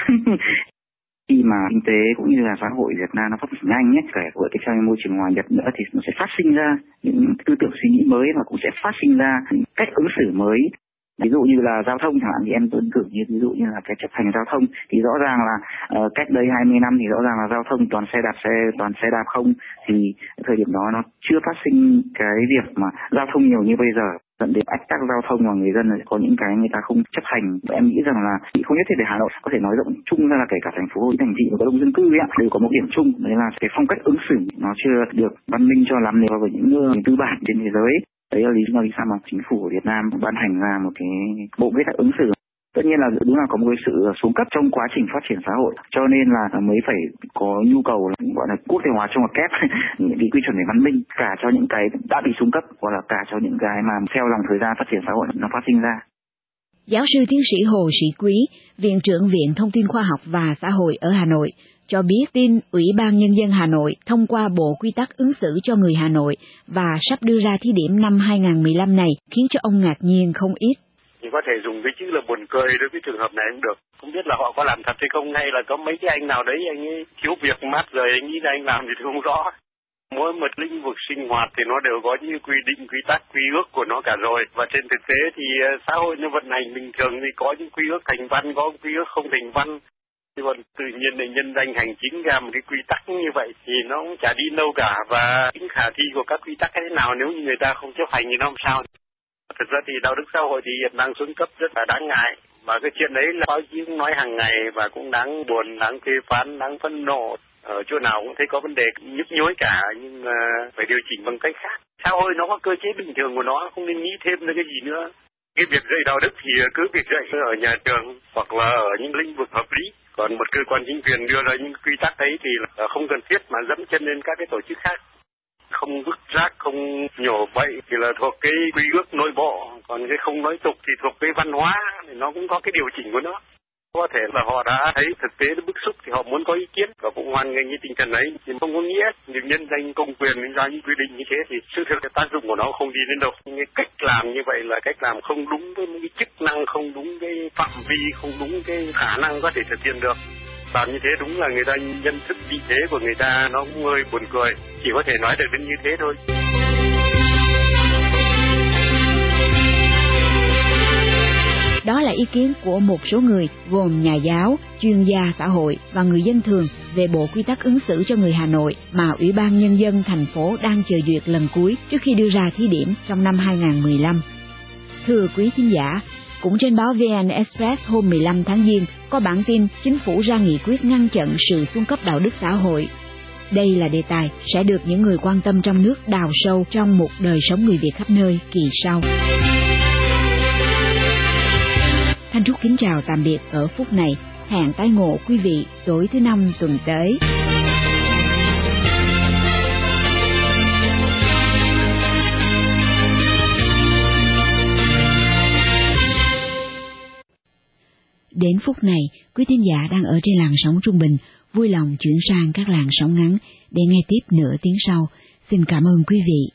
Khi mà kinh tế cũng như là xã hội Việt Nam nó phát triển nhanh ấy, kể của cái trong môi trường hòa nhập nữa thì nó sẽ phát sinh ra những tư tưởng suy nghĩ mới và cũng sẽ phát sinh ra những cách ứng xử mới. Ví dụ như là giao thông chẳng hạn thì em đơn cử như ví dụ như là cái chấp hành giao thông thì rõ ràng là cách đây 20 năm thì rõ ràng là giao thông toàn xe đạp không, thì thời điểm đó nó chưa phát sinh cái việc mà giao thông nhiều như bây giờ, dẫn đến ách tắc giao thông và người dân có những cái người ta không chấp hành. Và em nghĩ rằng là không nhất thiết để Hà Nội, có thể nói rộng chung ra là kể cả thành phố thành thị và có đông dân cư ấy, đều có một điểm chung, đấy là cái phong cách ứng xử nó chưa được văn minh cho lắm so với những nước tư bản trên thế giới. Đấy là lý do vì sao mà chính phủ của Việt Nam ban hành ra một cái bộ quy tắc ứng xử. Tất nhiên là đúng là có một cái sự xuống cấp trong quá trình phát triển xã hội, cho nên là mới phải có nhu cầu là gọi là quốc tế hóa trong một kép những cái quy chuẩn về văn minh, cả cho những cái đã bị xuống cấp hoặc là cả cho những cái mà theo dòng thời gian phát triển xã hội nó phát sinh ra. Giáo sư tiến sĩ Hồ Sĩ Quý, Viện trưởng Viện Thông tin Khoa học và Xã hội ở Hà Nội, cho biết tin Ủy ban Nhân dân Hà Nội thông qua Bộ Quy tắc ứng xử cho người Hà Nội và sắp đưa ra thí điểm năm 2015 này khiến cho ông ngạc nhiên không ít. Thì có thể dùng cái chữ là buồn cười đối với trường hợp này cũng được. Không biết là họ có làm thật hay không, hay là có mấy cái anh nào đấy anh ấy thiếu việc mát rồi anh nghĩ là anh làm thì không rõ. Mỗi một lĩnh vực sinh hoạt thì nó đều có những quy định, quy tắc, quy ước của nó cả rồi. Và trên thực tế thì xã hội nó vận hành bình thường thì có những quy ước thành văn, có quy ước không thành văn. Thì còn tự nhiên để nhân danh hành chính ra một cái quy tắc như vậy thì nó cũng chả đi đâu cả. Và tính khả thi của các quy tắc thế nào nếu như người ta không chấp hành thì nó làm sao? Thực ra thì đạo đức xã hội thì hiện đang xuống cấp rất là đáng ngại. Và cái chuyện đấy là báo chí cũng nói hàng ngày và cũng đáng buồn, đáng phê phán, đáng phẫn nộ. Ở chỗ nào cũng thấy có vấn đề nhức nhối cả, nhưng mà phải điều chỉnh bằng cách khác. Xã hội nó có cơ chế bình thường của nó, không nên nghĩ thêm nữa cái gì nữa. Cái việc dạy đạo đức thì cứ việc dạy ở nhà trường hoặc là ở những lĩnh vực hợp lý. Còn một cơ quan chính quyền đưa ra những quy tắc ấy thì là không cần thiết mà dẫm chân lên các cái tổ chức khác. Không vứt rác, không nhổ bậy thì là thuộc cái quy ước nội bộ, còn cái không nói tục thì thuộc cái văn hóa, thì nó cũng có cái điều chỉnh của nó. Có thể là họ đã thấy thực tế nó bức xúc thì họ muốn có ý kiến và cũng hoan nghênh cái tinh thần ấy, thì không có nghĩa những nhân danh công quyền ra những quy định như thế thì sự thực cái tác dụng của nó không đi đến đâu. Nhưng cái cách làm như vậy là cách làm không đúng với những cái chức năng, không đúng cái phạm vi, không đúng cái khả năng có thể thực hiện được. Làm như thế đúng là người ta nhận thức vị thế của người ta nó cũng hơi buồn cười, chỉ có thể nói được đến như thế thôi. Đó là ý kiến của một số người gồm nhà giáo, chuyên gia xã hội và người dân thường về Bộ Quy tắc ứng xử cho người Hà Nội mà Ủy ban Nhân dân thành phố đang chờ duyệt lần cuối trước khi đưa ra thí điểm trong năm 2015. Thưa quý thính giả, cũng trên báo VN Express hôm 15 tháng Giêng có bản tin chính phủ ra nghị quyết ngăn chặn sự xuống cấp đạo đức xã hội. Đây là đề tài sẽ được những người quan tâm trong nước đào sâu trong một đời sống người Việt khắp nơi kỳ sau. Thanh Trúc kính chào tạm biệt ở phút này. Hẹn tái ngộ quý vị tối thứ Năm tuần tới. Đến phút này, quý thính giả đang ở trên làn sóng trung bình, vui lòng chuyển sang các làn sóng ngắn để nghe tiếp nửa tiếng sau. Xin cảm ơn quý vị.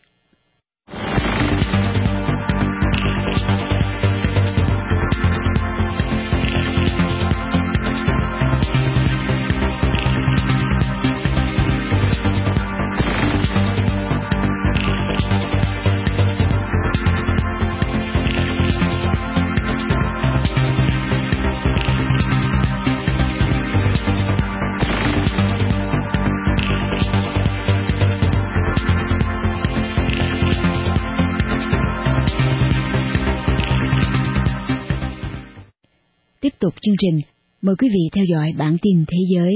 tiếp tục chương trình, mời quý vị theo dõi bản tin thế giới.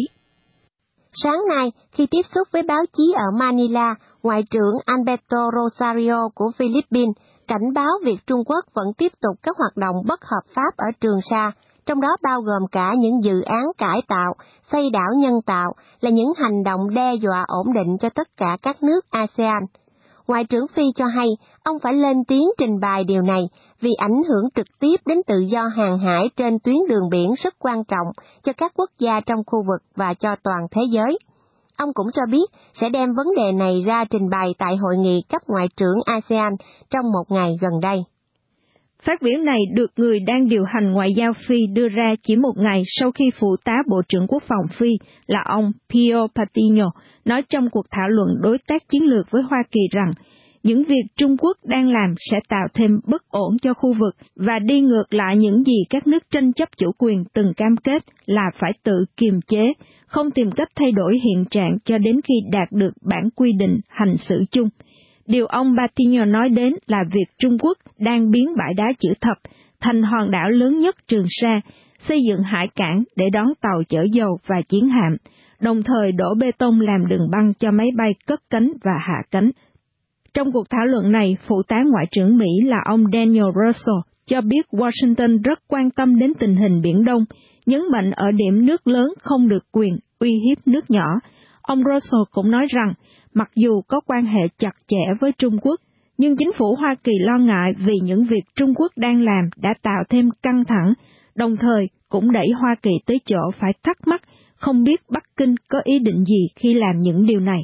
Sáng nay, khi tiếp xúc với báo chí ở Manila, Ngoại trưởng Alberto Rosario của Philippines cảnh báo việc Trung Quốc vẫn tiếp tục các hoạt động bất hợp pháp ở Trường Sa, trong đó bao gồm cả những dự án cải tạo, xây đảo nhân tạo là những hành động đe dọa ổn định cho tất cả các nước ASEAN. Ngoại trưởng Phi cho hay ông phải lên tiếng trình bày điều này vì ảnh hưởng trực tiếp đến tự do hàng hải trên tuyến đường biển rất quan trọng cho các quốc gia trong khu vực và cho toàn thế giới. Ông cũng cho biết sẽ đem vấn đề này ra trình bày tại hội nghị cấp ngoại trưởng ASEAN trong một ngày gần đây. Phát biểu này được người đang điều hành ngoại giao Phi đưa ra chỉ một ngày sau khi phụ tá Bộ trưởng Quốc phòng Phi là ông Pio Patino nói trong cuộc thảo luận đối tác chiến lược với Hoa Kỳ rằng những việc Trung Quốc đang làm sẽ tạo thêm bất ổn cho khu vực và đi ngược lại những gì các nước tranh chấp chủ quyền từng cam kết là phải tự kiềm chế, không tìm cách thay đổi hiện trạng cho đến khi đạt được bản quy định hành xử chung. Điều ông Patino nói đến là việc Trung Quốc đang biến bãi đá chữ thập thành hòn đảo lớn nhất Trường Sa, xây dựng hải cảng để đón tàu chở dầu và chiến hạm, đồng thời đổ bê tông làm đường băng cho máy bay cất cánh và hạ cánh. Trong cuộc thảo luận này, phụ tá Ngoại trưởng Mỹ là ông Daniel Russell cho biết Washington rất quan tâm đến tình hình Biển Đông, nhấn mạnh ở điểm nước lớn không được quyền uy hiếp nước nhỏ. Ông Russell cũng nói rằng, mặc dù có quan hệ chặt chẽ với Trung Quốc, nhưng chính phủ Hoa Kỳ lo ngại vì những việc Trung Quốc đang làm đã tạo thêm căng thẳng, đồng thời cũng đẩy Hoa Kỳ tới chỗ phải thắc mắc không biết Bắc Kinh có ý định gì khi làm những điều này.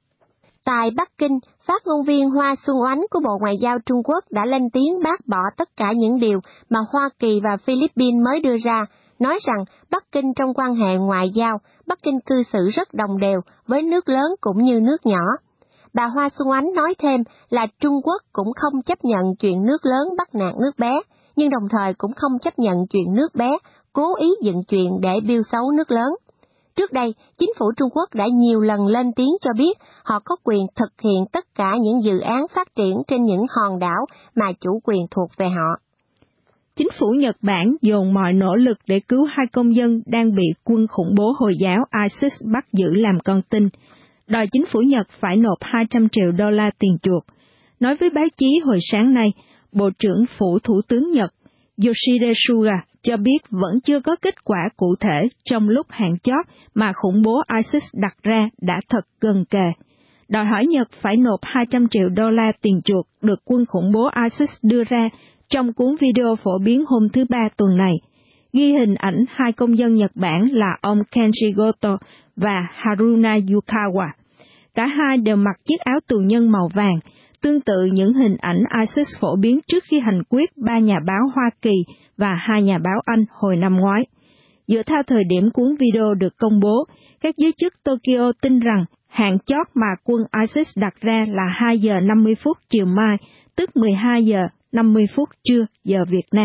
Tại Bắc Kinh, phát ngôn viên Hoa Xuân Oánh của Bộ Ngoại giao Trung Quốc đã lên tiếng bác bỏ tất cả những điều mà Hoa Kỳ và Philippines mới đưa ra, nói rằng Bắc Kinh trong quan hệ ngoại giao, Bắc Kinh cư xử rất đồng đều với nước lớn cũng như nước nhỏ. Bà Hoa Xuân Oánh nói thêm là Trung Quốc cũng không chấp nhận chuyện nước lớn bắt nạt nước bé, nhưng đồng thời cũng không chấp nhận chuyện nước bé cố ý dựng chuyện để bêu xấu nước lớn. Trước đây, chính phủ Trung Quốc đã nhiều lần lên tiếng cho biết họ có quyền thực hiện tất cả những dự án phát triển trên những hòn đảo mà chủ quyền thuộc về họ. Chính phủ Nhật Bản dồn mọi nỗ lực để cứu 2 công dân đang bị quân khủng bố Hồi giáo ISIS bắt giữ làm con tin, đòi chính phủ Nhật phải nộp 200 triệu đô la tiền chuộc. Nói với báo chí hồi sáng nay, Bộ trưởng Phủ Thủ tướng Nhật Yoshihide Suga cho biết vẫn chưa có kết quả cụ thể trong lúc hạn chót mà khủng bố ISIS đặt ra đã thật gần kề. Đòi hỏi Nhật phải nộp 200 triệu đô la tiền chuộc được quân khủng bố ISIS đưa ra trong cuốn video phổ biến hôm thứ Ba tuần này, ghi hình ảnh 2 công dân Nhật Bản là ông Kenji Goto và Haruna Yukawa. Cả hai đều mặc chiếc áo tù nhân màu vàng, tương tự những hình ảnh ISIS phổ biến trước khi hành quyết 3 nhà báo Hoa Kỳ và 2 nhà báo Anh hồi năm ngoái. Dựa theo thời điểm cuốn video được công bố, các giới chức Tokyo tin rằng hạn chót mà quân ISIS đặt ra là 2 giờ 50 phút chiều mai, tức 12 giờ 50 phút trưa giờ Việt Nam.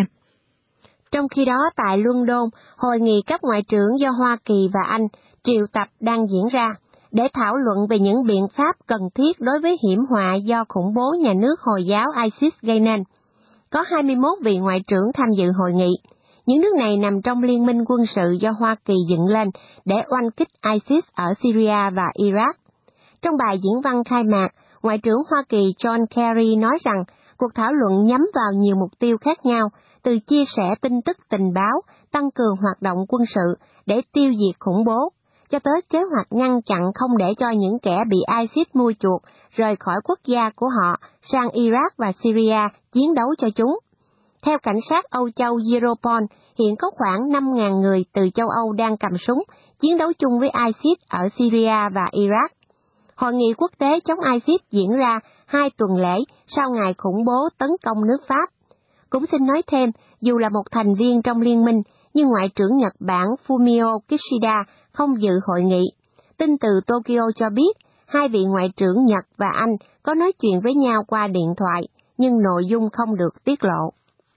Trong khi đó, tại London, hội nghị cấp ngoại trưởng do Hoa Kỳ và Anh triệu tập đang diễn ra để thảo luận về những biện pháp cần thiết đối với hiểm họa do khủng bố nhà nước Hồi giáo ISIS gây nên. Có 21 vị ngoại trưởng tham dự hội nghị. Những nước này nằm trong liên minh quân sự do Hoa Kỳ dựng lên để oanh kích ISIS ở Syria và Iraq. Trong bài diễn văn khai mạc, Ngoại trưởng Hoa Kỳ John Kerry nói rằng cuộc thảo luận nhắm vào nhiều mục tiêu khác nhau, từ chia sẻ tin tức tình báo, tăng cường hoạt động quân sự để tiêu diệt khủng bố, cho tới kế hoạch ngăn chặn không để cho những kẻ bị ISIS mua chuộc rời khỏi quốc gia của họ sang Iraq và Syria chiến đấu cho chúng. Theo cảnh sát Âu Châu Europol, hiện có khoảng 5.000 người từ châu Âu đang cầm súng chiến đấu chung với ISIS ở Syria và Iraq. Hội nghị quốc tế chống ISIS diễn ra 2 tuần lễ sau ngày khủng bố tấn công nước Pháp. Cũng xin nói thêm, dù là một thành viên trong liên minh, nhưng Ngoại trưởng Nhật Bản Fumio Kishida không dự hội nghị. Tin từ Tokyo cho biết, 2 vị ngoại trưởng Nhật và Anh có nói chuyện với nhau qua điện thoại, nhưng nội dung không được tiết lộ.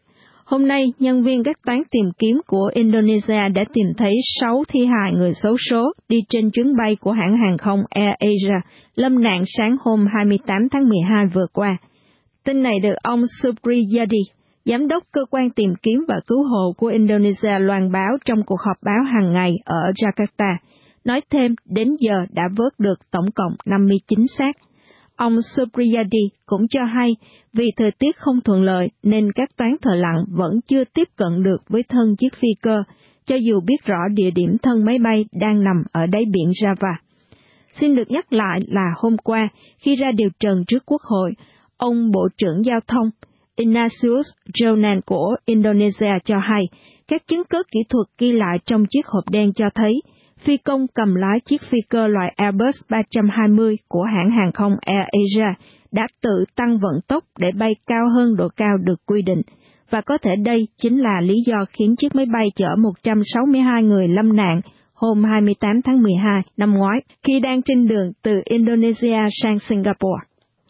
Hôm nay, nhân viên các toán tìm kiếm của Indonesia đã tìm thấy 6 thi hài người xấu số đi trên chuyến bay của hãng hàng không Air Asia lâm nạn sáng hôm 28 tháng 12 vừa qua. Tin này được ông Supriyadi, Giám đốc Cơ quan Tìm kiếm và Cứu hộ của Indonesia loan báo trong cuộc họp báo hàng ngày ở Jakarta. Nói thêm, đến giờ đã vớt được tổng cộng 59 xác. Ông Supriyadi cũng cho hay, vì thời tiết không thuận lợi nên các toán thợ lặn vẫn chưa tiếp cận được với thân chiếc phi cơ, cho dù biết rõ địa điểm thân máy bay đang nằm ở đáy biển Java. Xin được nhắc lại là hôm qua, khi ra điều trần trước Quốc hội, ông Bộ trưởng Giao thông Ignatius Jonan của Indonesia cho hay, các chứng cứ kỹ thuật ghi lại trong chiếc hộp đen cho thấy, phi công cầm lái chiếc phi cơ loại Airbus 320 của hãng hàng không AirAsia đã tự tăng vận tốc để bay cao hơn độ cao được quy định, và có thể đây chính là lý do khiến chiếc máy bay chở 162 người lâm nạn hôm 28 tháng 12 năm ngoái khi đang trên đường từ Indonesia sang Singapore.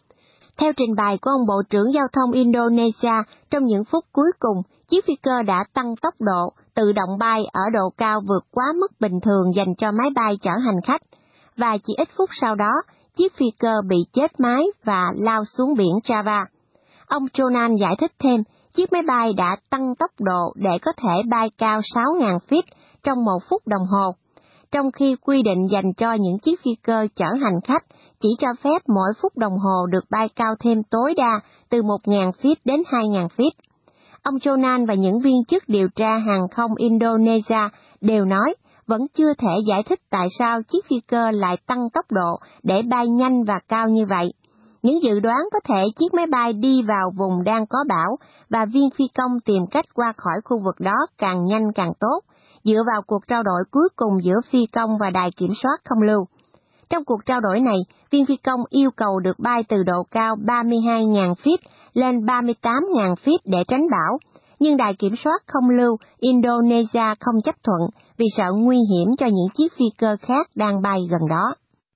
Theo trình bày của ông Bộ trưởng Giao thông Indonesia, trong những phút cuối cùng, chiếc phi cơ đã tăng tốc độ, tự động bay ở độ cao vượt quá mức bình thường dành cho máy bay chở hành khách, và chỉ ít phút sau đó, chiếc phi cơ bị chết máy và lao xuống biển Java. Ông Jonan giải thích thêm, chiếc máy bay đã tăng tốc độ để có thể bay cao 6.000 feet trong 1 phút đồng hồ, trong khi quy định dành cho những chiếc phi cơ chở hành khách chỉ cho phép mỗi phút đồng hồ được bay cao thêm tối đa từ 1.000 feet đến 2.000 feet. Ông Jonan và những viên chức điều tra hàng không Indonesia đều nói vẫn chưa thể giải thích tại sao chiếc phi cơ lại tăng tốc độ để bay nhanh và cao như vậy. Những dự đoán có thể chiếc máy bay đi vào vùng đang có bão và viên phi công tìm cách qua khỏi khu vực đó càng nhanh càng tốt, dựa vào cuộc trao đổi cuối cùng giữa phi công và đài kiểm soát không lưu. Trong cuộc trao đổi này, viên phi công yêu cầu được bay từ độ cao 32.000 feet lên 38.000 feet để tránh bão, nhưng đài kiểm soát không lưu Indonesia không chấp thuận vì sợ nguy hiểm cho những chiếc phi cơ khác đang bay gần đó.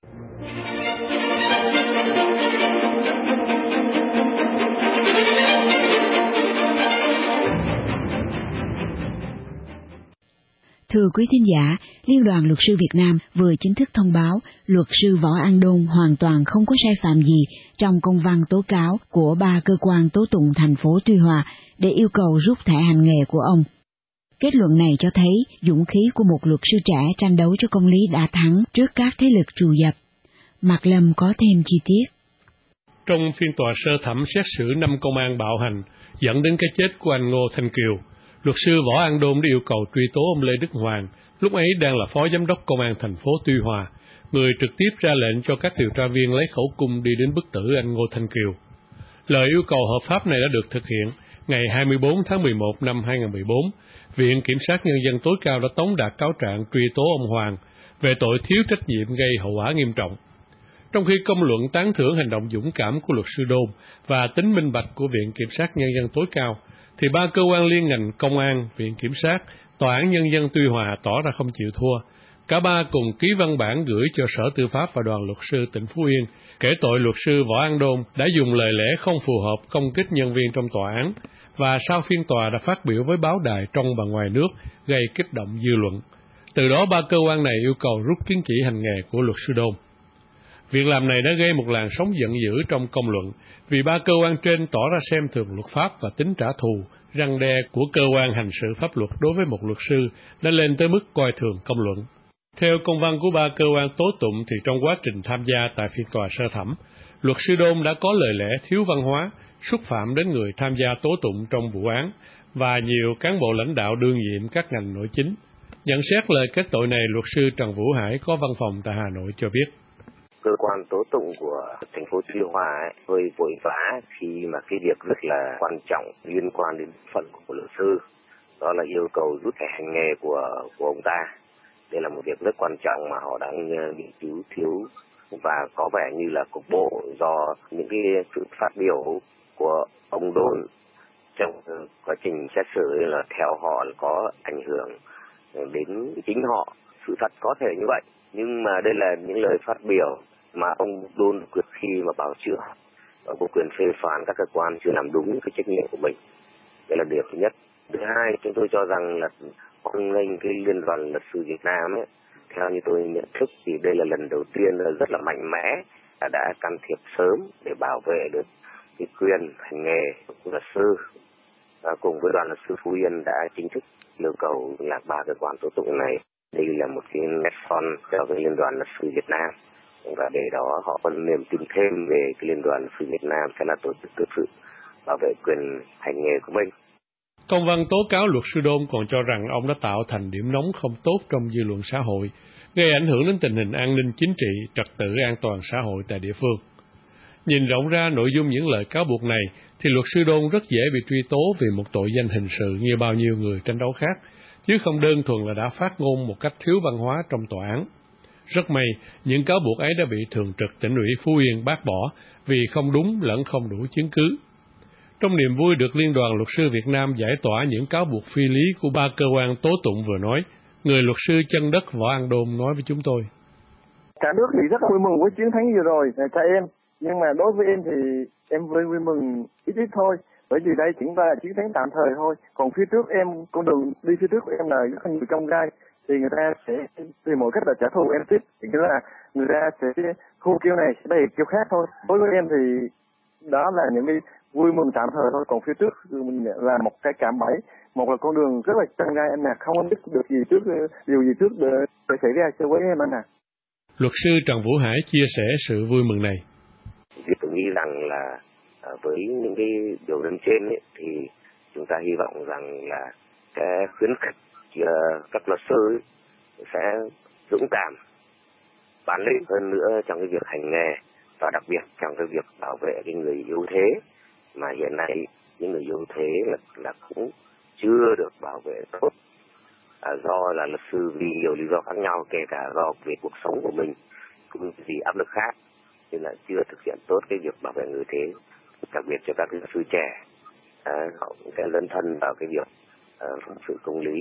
Thưa quý thính giả, Liên đoàn Luật sư Việt Nam vừa chính thức thông báo luật sư Võ An Đôn hoàn toàn không có sai phạm gì trong công văn tố cáo của 3 cơ quan tố tụng thành phố Tuy Hòa để yêu cầu rút thẻ hành nghề của ông. Kết luận này cho thấy dũng khí của một luật sư trẻ tranh đấu cho công lý đã thắng trước các thế lực trù dập. Mạc Lâm có thêm chi tiết. Trong phiên tòa sơ thẩm xét xử 5 công an bạo hành dẫn đến cái chết của anh Ngô Thanh Kiều, luật sư Võ An Đôn đã yêu cầu truy tố ông Lê Đức Hoàng, lúc ấy đang là phó giám đốc công an thành phố Tuy Hòa, người trực tiếp ra lệnh cho các điều tra viên lấy khẩu cung đi đến bức tử anh Ngô Thanh Kiều. Lời yêu cầu hợp pháp này đã được thực hiện ngày 24 tháng 11 năm 2014. Viện Kiểm sát Nhân dân tối cao đã tống đạt cáo trạng truy tố ông Hoàng về tội thiếu trách nhiệm gây hậu quả nghiêm trọng. Trong khi công luận tán thưởng hành động dũng cảm của luật sư Đôn và tính minh bạch của Viện Kiểm sát Nhân dân tối cao, thì 3 cơ quan liên ngành công an, Viện Kiểm sát, Tòa án Nhân dân Tuy Hòa tỏ ra không chịu thua. Cả 3 cùng ký văn bản gửi cho Sở Tư pháp và Đoàn luật sư tỉnh Phú Yên, kể tội luật sư Võ An Đôn đã dùng lời lẽ không phù hợp công kích nhân viên trong tòa án, và sau phiên tòa đã phát biểu với báo đài trong và ngoài nước, gây kích động dư luận. Từ đó 3 cơ quan này yêu cầu rút chứng chỉ hành nghề của luật sư Đôn. Việc làm này đã gây một làn sóng giận dữ trong công luận, vì 3 cơ quan trên tỏ ra xem thường luật pháp và tính trả thù, răn đe của cơ quan hành sự pháp luật đối với một luật sư đã lên tới mức coi thường công luận. Theo công văn của 3 cơ quan tố tụng thì trong quá trình tham gia tại phiên tòa sơ thẩm, luật sư Đôn đã có lời lẽ thiếu văn hóa, xúc phạm đến người tham gia tố tụng trong vụ án và nhiều cán bộ lãnh đạo đương nhiệm các ngành nội chính. Nhận xét lời kết tội này, luật sư Trần Vũ Hải có văn phòng tại Hà Nội cho biết. Cơ quan tố tụng của thành phố Tuy Hòa hơi vội vã khi mà cái việc rất là quan trọng liên quan đến phận của luật sư, đó là yêu cầu rút thẻ hành nghề của ông ta. Đây là một việc rất quan trọng mà họ đang nghiên cứu thiếu và có vẻ như là cục bộ do những cái sự phát biểu của ông Đôn trong quá trình xét xử là theo họ là có ảnh hưởng đến chính họ. Sự thật có thể như vậy, nhưng mà đây là những lời phát biểu mà ông Đôn quyết khi mà bảo chữa, ông có quyền phê phán các cơ quan chưa làm đúng cái trách nhiệm của mình. Đây là điều thứ nhất. Thứ hai, chúng tôi cho rằng là hoan nghênh cái Liên đoàn Luật sư Việt Nam ấy, theo như tôi nhận thức thì đây là lần đầu tiên rất là mạnh mẽ đã can thiệp sớm để bảo vệ được cái quyền hành nghề của luật sư. cùng với đoàn luật sư Phú Yên đã chính thức yêu cầu là 3 cơ quan tố tụng này. Đây là một cái nét son cho cái Liên đoàn luật sư Việt Nam, và để đó họ có niềm tin thêm về cái Liên đoàn luật sư Việt Nam sẽ là tổ chức thực sự bảo vệ quyền hành nghề của mình. Công văn tố cáo luật sư Đôn còn cho rằng ông đã tạo thành điểm nóng không tốt trong dư luận xã hội, gây ảnh hưởng đến tình hình an ninh chính trị, trật tự an toàn xã hội tại địa phương. Nhìn rộng ra nội dung những lời cáo buộc này, thì luật sư Đôn rất dễ bị truy tố vì một tội danh hình sự như bao nhiêu người tranh đấu khác, chứ không đơn thuần là đã phát ngôn một cách thiếu văn hóa trong tòa án. Rất may, những cáo buộc ấy đã bị Thường trực Tỉnh ủy Phú Yên bác bỏ vì không đúng lẫn không đủ chứng cứ. Trong niềm vui được Liên đoàn Luật sư Việt Nam giải tỏa những cáo buộc phi lý của 3 cơ quan tố tụng vừa nói, người luật sư chân đất Võ An Đôn nói với chúng tôi. Cả nước thì rất vui mừng với chiến thắng vừa rồi cho em, nhưng mà đối với em thì em vui mừng ít thôi, bởi vì đây chỉ là chiến thắng tạm thời thôi. Còn phía trước em, con đường đi phía trước của em là rất là nhiều trong gai, thì người ta sẽ tìm mọi cách là trả thù em tiếp, nghĩa là người ta sẽ khu kêu này sẽ đầy kêu khác thôi. Đối với em thì đó là những cái vui mừng tạm thời thôi, còn phía trước mình là một cái cạm bẫy, một là con đường rất là trăng gai, anh không biết được gì trước, điều gì trước để xảy ra cho với em anh. Luật sư Trần Vũ Hải chia sẻ sự vui mừng này. Tôi nghĩ rằng là với những cái điều đơn trên ấy, thì chúng ta hy vọng rằng là cái khuyến khích các luật sư ấy sẽ dũng cảm, bản lĩnh hơn nữa trong cái việc hành nghề, và đặc biệt trong cái việc bảo vệ cái người yếu thế, mà hiện nay những người yếu thế là cũng chưa được bảo vệ tốt, do là luật sư vì nhiều lý do khác nhau, kể cả do về cuộc sống của mình cũng vì áp lực khác, nên là chưa thực hiện tốt cái việc bảo vệ người thế. Đặc biệt cho các luật sư trẻ, họ cũng sẽ lấn thân vào cái việc phụng sự công lý.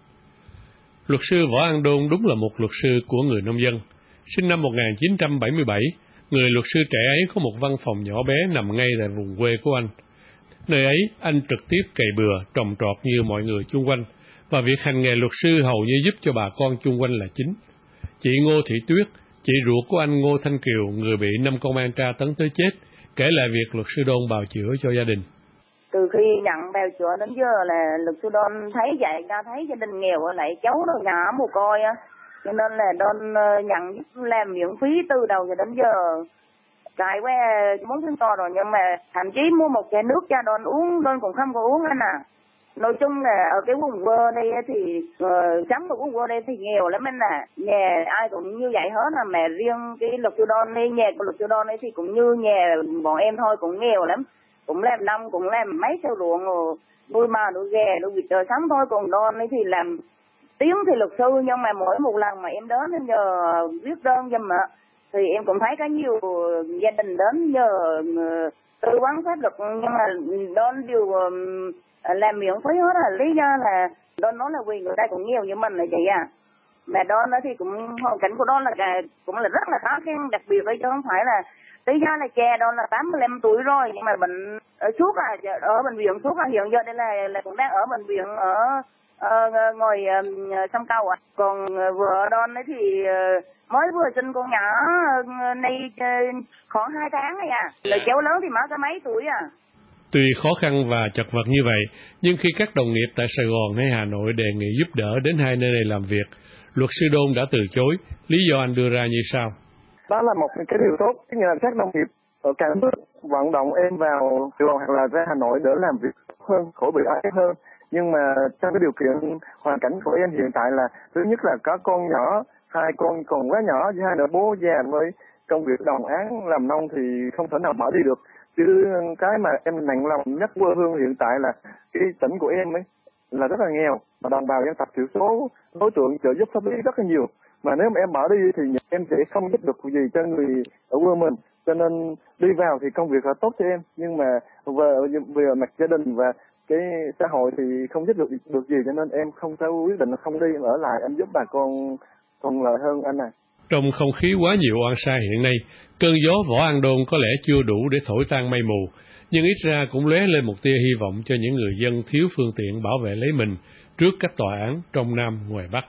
Luật sư Võ An Đôn đúng là một luật sư của người nông dân. Sinh năm 1977, người luật sư trẻ ấy có một văn phòng nhỏ bé nằm ngay tại vùng quê của anh. Nơi ấy, anh trực tiếp cày bừa, trồng trọt như mọi người chung quanh, và việc hành nghề luật sư hầu như giúp cho bà con chung quanh là chính. Chị Ngô Thị Tuyết, chị ruột của anh Ngô Thanh Kiều, người bị 5 công an tra tấn tới chết, kể lại việc luật sư Đôn bào chữa cho gia đình. Từ khi nhận bào chữa đến giờ là luật sư Đôn thấy vậy, ra thấy gia đình nghèo lại cháu nó nhỏ mồ côi á, cho nên là Đôn nhận làm miễn phí từ đầu cho đến giờ. Trải qua 4 tháng to rồi, nhưng mà thậm chí mua một chai nước cho Đôn uống, Đôn cũng không có uống anh à. Nói chung là ở cái vùng quê đây thì sống ở vùng quê đây thì nghèo lắm anh à. Nhà ai cũng như vậy hết, là mà riêng cái luật sư Đôn đây, nhà của luật sư Đôn đây thì cũng như nhà bọn em thôi, cũng nghèo lắm. Cũng làm nông, cũng làm mấy sâu ruộng, nuôi bò, nuôi gà, nuôi vịt đời sống thôi. Còn Đôn ấy thì làm tiếng thì luật sư, nhưng mà mỗi một lần mà em đến nên giờ viết đơn giùm ạ, thì em cũng thấy có nhiều gia đình đến nhờ tư vấn pháp luật, nhưng mà Đôn đều làm miễn phí hết. Là lý do là Đôn nói là vì người ta cũng nghèo như mình là vậy à. Mà Đôn đó thì cũng hoàn cảnh của Đôn là cũng là rất là khó khăn, đặc biệt chứ không phải là lý do là cha Đôn là 85 tuổi rồi, nhưng mà bệnh suốt ở bệnh viện suốt, hiện giờ đây là cũng đang ở bệnh viện ở ngồi sông Cầu ạ. Còn vợ Đôn ấy thì mới vừa sinh con nhỏ này khoảng 2 tháng này à, là cháu lớn thì mới có mấy tuổi à. Tuy khó khăn và chật vật như vậy, nhưng khi các đồng nghiệp tại Sài Gòn hay Hà Nội đề nghị giúp đỡ đến hai nơi này làm việc, luật sư Đôn đã từ chối. Lý do anh đưa ra như sau. Đó là một cái điều tốt, tức là các đồng nghiệp ở cả nước vận động em vào Sài Gòn hoặc là ra Hà Nội để làm việc hơn, khỏi bị áp hơn. Nhưng mà trong cái điều kiện hoàn cảnh của em hiện tại là thứ nhất là có con nhỏ, 2 con còn quá nhỏ, với 2 là bố già, với công việc đồng án làm nông thì không thể nào mở đi được. Chứ cái mà em nặng lòng nhất quê hương hiện tại là cái tỉnh của em ấy là rất là nghèo, mà đồng bào dân tộc thiểu số đối tượng trợ giúp pháp lý rất là nhiều. Mà nếu mà em mở đi thì em sẽ không giúp được gì cho người ở quê mình, cho nên đi vào thì công việc là tốt cho em, nhưng mà về mặt gia đình và cái xã hội thì không giúp được gì, cho nên em không có quyết định là không đi, em ở lại em giúp bà con thuận lợi hơn anh à. Trong không khí quá nhiều oan sai hiện nay, cơn gió Võ An Đôn có lẽ chưa đủ để thổi tan mây mù, nhưng ít ra cũng lóe lên một tia hy vọng cho những người dân thiếu phương tiện bảo vệ lấy mình trước các tòa án trong Nam ngoài Bắc.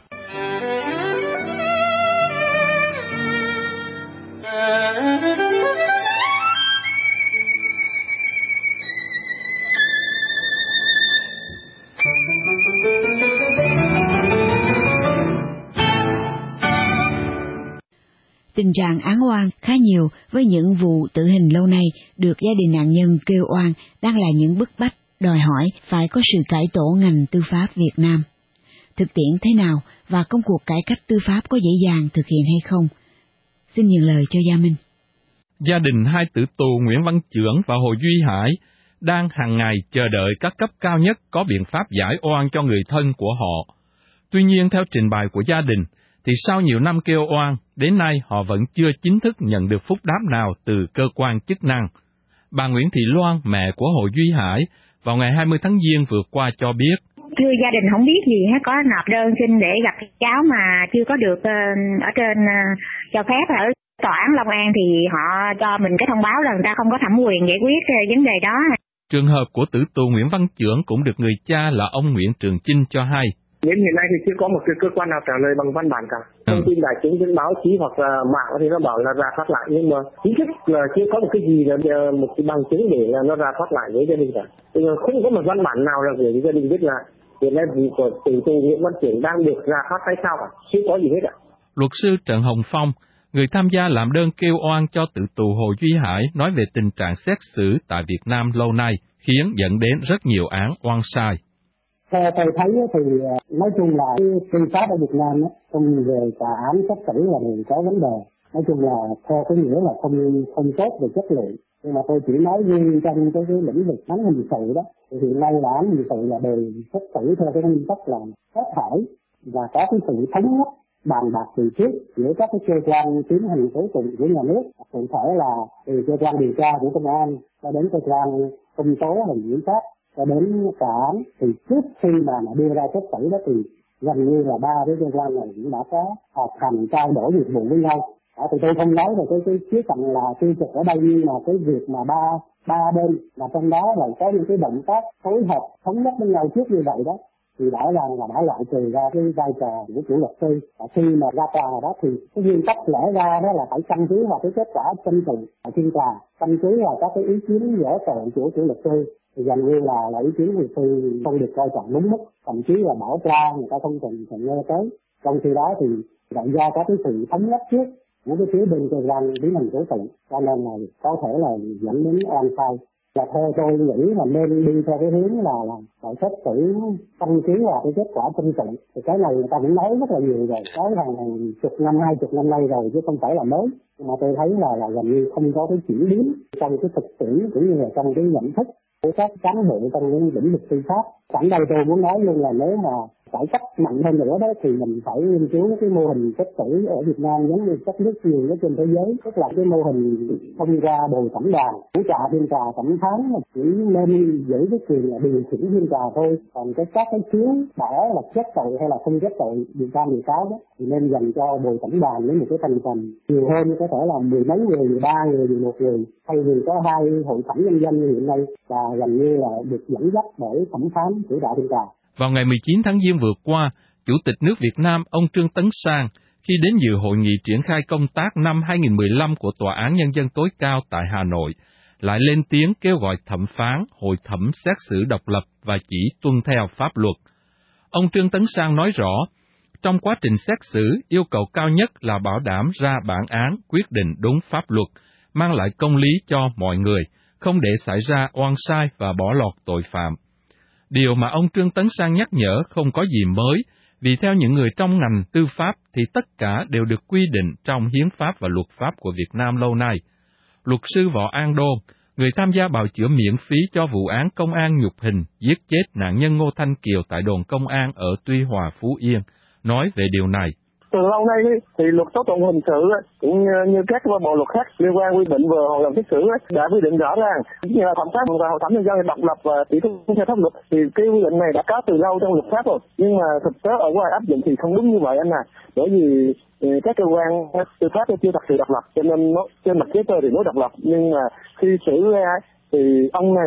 Tình trạng án oan khá nhiều với những vụ tử hình lâu nay được gia đình nạn nhân kêu oan đang là những bức bách đòi hỏi phải có sự cải tổ ngành tư pháp Việt Nam. Thực tiễn thế nào và công cuộc cải cách tư pháp có dễ dàng thực hiện hay không? Xin nhường lời cho Gia Minh. Gia đình hai tử tù Nguyễn Văn Chưởng và Hồ Duy Hải đang hàng ngày chờ đợi các cấp cao nhất có biện pháp giải oan cho người thân của họ. Tuy nhiên, theo trình bày của gia đình, thì sau nhiều năm kêu oan, đến nay họ vẫn chưa chính thức nhận được phúc đáp nào từ cơ quan chức năng. Bà Nguyễn Thị Loan, mẹ của Hồ Duy Hải, vào ngày 20 tháng Giêng vừa qua cho biết. Thưa gia đình không biết gì hết, có nộp đơn xin để gặp cháu mà chưa có được ở trên cho phép. Ở tòa án Long An thì họ cho mình cái thông báo là người ta không có thẩm quyền giải quyết vấn đề đó. Trường hợp của tử tù Nguyễn Văn Chưởng cũng được người cha là ông Nguyễn Trường Chinh cho hay. Đến hiện nay thì chưa có một cái cơ quan nào trả lời bằng văn bản cả. Thông tin đại chúng trên báo chí hoặc là mạng thì nó bảo là rà soát lại, nhưng mà chính thức là chưa có một cái gì là một cái bằng chứng để là nó rà soát lại với gia đình cả. Bây giờ không có một văn bản nào là gửi gia đình biết là hiện nay vụ của tử tù Nguyễn Văn Chưởng đang được rà soát hay sao cả, chưa có gì hết ạ. Luật sư Trần Hồng Phong, người tham gia làm đơn kêu oan cho tử tù Hồ Duy Hải, nói về tình trạng xét xử tại Việt Nam lâu nay khiến dẫn đến rất nhiều án oan sai. Theo tôi thấy thì nói chung là tư pháp ở Việt Nam không về tòa án xét xử là đều có vấn đề. Nói chung là theo cái nghĩa là không tốt về chất lượng. Nhưng mà tôi chỉ nói riêng trong cái lĩnh vực án hình sự đó. Thì hiện nay là án hình sự là đều xét xử theo cái nguyên tắc là xét hỏi và có cái sự thống nhất bàn bạc từ trước giữa các cái cơ quan tiến hành tố tụng của nhà nước, cụ thể là từ cơ quan điều tra của công an cho đến cơ quan công tố và kiểm sát cho đến tòa án. Thì trước khi mà đưa ra xét xử đó thì gần như là ba cái cơ quan này cũng đã có họp hành trao đổi nghiệp vụ với nhau. Thì tôi không nói về cái khía cạnh là tiêu cực ở đây, nhưng mà cái việc mà ba bên là trong đó là có những cái động tác phối hợp thống nhất với nhau trước như vậy đó, thì rõ ràng là đã loại trừ ra cái vai trò của chủ luật sư. Và khi mà ra tòa đó thì cái nguyên tắc lẽ ra đó là phải căn cứ vào cái kết quả tranh tụng ở phiên tòa, căn cứ vào các cái ý kiến vẽ tội của chủ luật sư. Thì gần như là ý kiến luật sư không được coi trọng đúng mức, thậm chí là bỏ qua, người ta không cần nghe tới. Trong khi đó thì lại do có cái sự thống nhất trước của cái phía bên cơ quan tiến hành tố tụng, cho nên là có thể là dẫn đến oan sai. Và theo tôi nghĩ là nên đi theo cái hướng là xét xử căn cứ vào cái kết quả tranh tụng. Thì cái này người ta cũng nói rất là nhiều rồi, nói hàng chục năm, 20 năm nay rồi chứ không phải là mới. Nhưng mà tôi thấy là gần như không có cái chuyển biến trong cái thực tiễn cũng như là trong cái nhận thức của các cán bộ trong những lĩnh vực tư pháp. Sẵn đây tôi muốn nói luôn là nếu mà cải cách mạnh hơn nữa đó thì mình phải nghiên cứu cái mô hình xét xử ở Việt Nam giống như các nước nhiều ở trên thế giới, tức là cái mô hình thông qua bồi thẩm đoàn, chủ tọa phiên tòa thẩm phán chỉ nên giữ cái quyền là điều chỉnh phiên tòa thôi, còn các cái phiếu bỏ là xét tội hay là không xét tội điều tra bị cáo đó thì nên dành cho bồi thẩm đoàn với một cái thành phần nhiều hơn, có thể là 10 mấy người, 13 người, 11 người, thay vì có 2 hội thẩm nhân dân như hiện nay và gần như là được dẫn dắt bởi thẩm phán chủ tọa phiên tòa. Vào ngày 19 tháng Giêng vừa qua, Chủ tịch nước Việt Nam ông Trương Tấn Sang khi đến dự hội nghị triển khai công tác năm 2015 của Tòa án Nhân dân tối cao tại Hà Nội, lại lên tiếng kêu gọi thẩm phán, hội thẩm xét xử độc lập và chỉ tuân theo pháp luật. Ông Trương Tấn Sang nói rõ, trong quá trình xét xử, yêu cầu cao nhất là bảo đảm ra bản án quyết định đúng pháp luật, mang lại công lý cho mọi người, không để xảy ra oan sai và bỏ lọt tội phạm. Điều mà ông Trương Tấn Sang nhắc nhở không có gì mới, vì theo những người trong ngành tư pháp thì tất cả đều được quy định trong hiến pháp và luật pháp của Việt Nam lâu nay. Luật sư Võ An Đôn, người tham gia bào chữa miễn phí cho vụ án công an nhục hình giết chết nạn nhân Ngô Thanh Kiều tại đồn công an ở Tuy Hòa, Phú Yên, nói về điều này. Từ lâu nay thì luật tố tụng hình sự cũng như các bộ luật khác liên quan quy định về hội đồng xét xử đã quy định rõ ràng như là thẩm phán và hội thẩm nhân dân độc lập và chỉ tuân theo pháp luật, thì cái quy định này đã có từ lâu trong luật pháp rồi, nhưng mà thực tế ở ngoài áp dụng thì không đúng như vậy anh à, bởi vì các cơ quan tư pháp chưa thật sự độc lập, cho nên nó trên mặt giấy tờ thì nó độc lập, nhưng mà khi xử ra thì ông này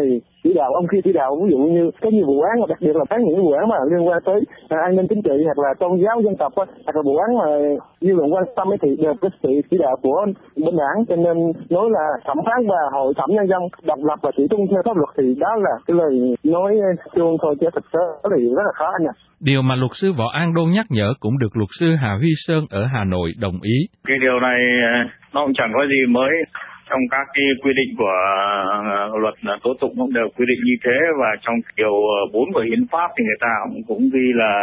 chỉ đạo, ông kia chỉ đạo. Ví dụ như có nhiều vụ án, đặc biệt là những vụ án mà liên quan tới an ninh chính trị hoặc là tôn giáo dân tộc hoặc là vụ án mà dư luận quan tâm thì đều có sự chỉ đạo của bên đảng. Cho nên nói là thẩm phán và hội thẩm nhân dân độc lập và chỉ tuân theo pháp luật thì đó là cái lời nói chuông thôi, chứ thực tế thì rất là khó anh ạ. Điều mà luật sư Võ An Đôn nhắc nhở cũng được luật sư Hà Huy Sơn ở Hà Nội đồng ý. Cái điều này nó cũng chẳng có gì mới, trong các cái quy định của luật tố tụng cũng đều quy định như thế, và trong điều 4 của hiến pháp thì người ta cũng ghi là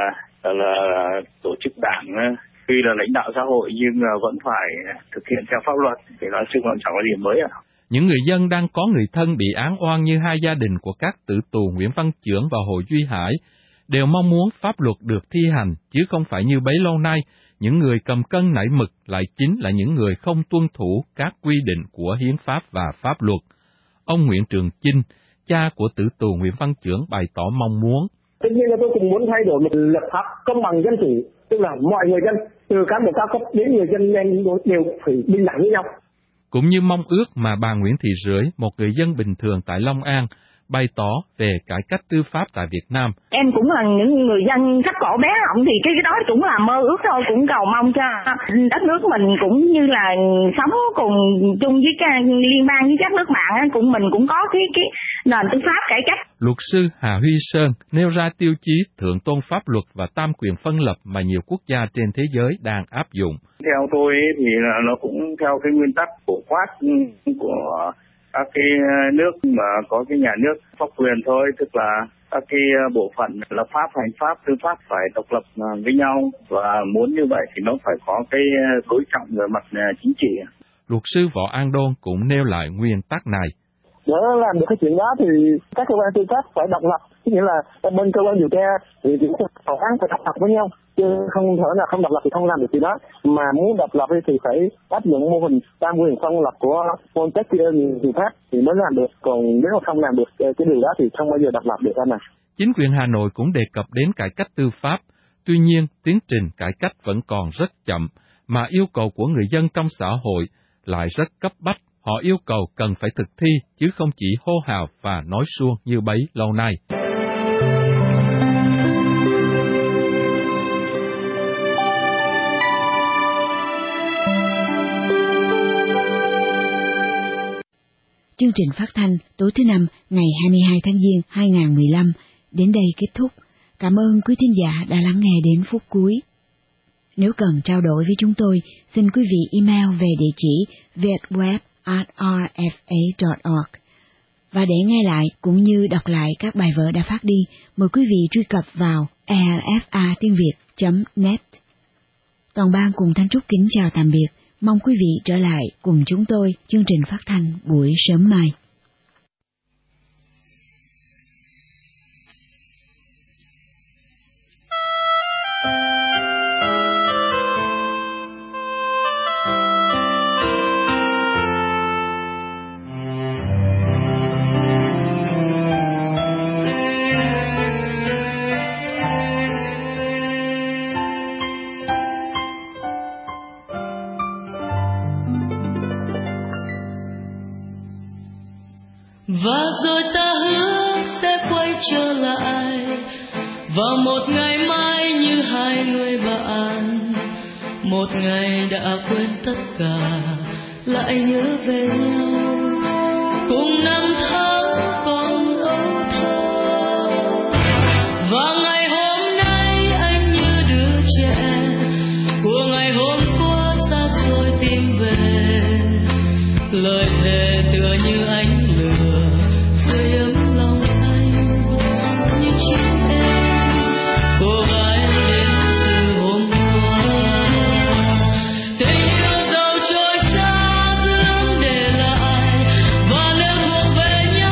tổ chức đảng tuy là lãnh đạo xã hội nhưng vẫn phải thực hiện theo pháp luật, thì nói chung là chẳng có gì mới ạ. Những người dân đang có người thân bị án oan như hai gia đình của các tử tù Nguyễn Văn Chưởng và Hồ Duy Hải đều mong muốn pháp luật được thi hành, chứ không phải như bấy lâu nay, những người cầm cân nảy mực lại chính là những người không tuân thủ các quy định của hiến pháp và pháp luật. Ông Nguyễn Trường Chinh, cha của tử tù Nguyễn Văn Chưởng bày tỏ mong muốn. Tất nhiên là tôi cũng muốn thay đổi một luật pháp công bằng dân chủ, tức là mọi người dân, từ cán bộ cao cấp đến người dân đều phải bình đẳng với nhau. Cũng như mong ước mà bà Nguyễn Thị Rưỡi, một người dân bình thường tại Long An, bày tỏ về cải cách tư pháp tại Việt Nam. Em cũng là những người dân khắc cổ bé họng thì cái đó cũng là mơ ước thôi, cũng cầu mong cho đất nước mình cũng như là sống cùng chung với liên bang với các nước bạn, cũng mình cũng có cái nền tư pháp cải cách. Luật sư Hà Huy Sơn nêu ra tiêu chí thượng tôn pháp luật và tam quyền phân lập mà nhiều quốc gia trên thế giới đang áp dụng. Theo tôi thì nó cũng theo cái nguyên tắc phổ quát của các cái nước mà có cái nhà nước pháp quyền thôi, tức là các cái bộ phận lập pháp, hành pháp, tư pháp phải độc lập với nhau, và muốn như vậy thì nó phải có cái đối trọng về mặt chính trị. Luật sư Võ An Đôn cũng nêu lại nguyên tắc này. Để làm được cái chuyện đó thì các cơ quan tư pháp phải độc lập, nghĩa là bên cơ quan điều tra thì những tòa án phải độc lập với nhau, chứ không thể là không độc lập thì không làm được gì đó. Mà muốn độc lập thì phải áp dụng mô hình tam quyền phân lập của Montesquieu hiến pháp thì mới làm được, còn nếu mà không làm được cái điều đó thì không bao giờ độc lập được anh ạ. Chính quyền Hà Nội cũng đề cập đến cải cách tư pháp, tuy nhiên tiến trình cải cách vẫn còn rất chậm, mà yêu cầu của người dân trong xã hội lại rất cấp bách. Họ yêu cầu cần phải thực thi, chứ không chỉ hô hào và nói suông như bấy lâu nay. Chương trình phát thanh tối thứ Năm ngày 22 tháng Giêng 2015 đến đây kết thúc. Cảm ơn quý thính giả đã lắng nghe đến phút cuối. Nếu cần trao đổi với chúng tôi, xin quý vị email về địa chỉ vietweb@rfa.org. Và để nghe lại cũng như đọc lại các bài vở đã phát đi, mời quý vị truy cập vào rfa.net. Toàn ban cùng Thanh Trúc kính chào tạm biệt. Mong quý vị trở lại cùng chúng tôi chương trình phát thanh buổi sớm mai. Và rồi ta hứa sẽ quay trở lại vào một ngày mai như hai người bạn, một ngày đã quên tất cả lại nhớ về nhau cùng năm tháng còn âu thơ. Và ngày hôm nay anh như đứa trẻ của ngày hôm qua xa xôi tìm về, lời thề tựa như ánh sưởi ấm lòng anh như chiếc em cô gái đến từ hôm qua. Tình yêu dẫu trôi xa giữ ấm để lại, và nếu thuộc về nhau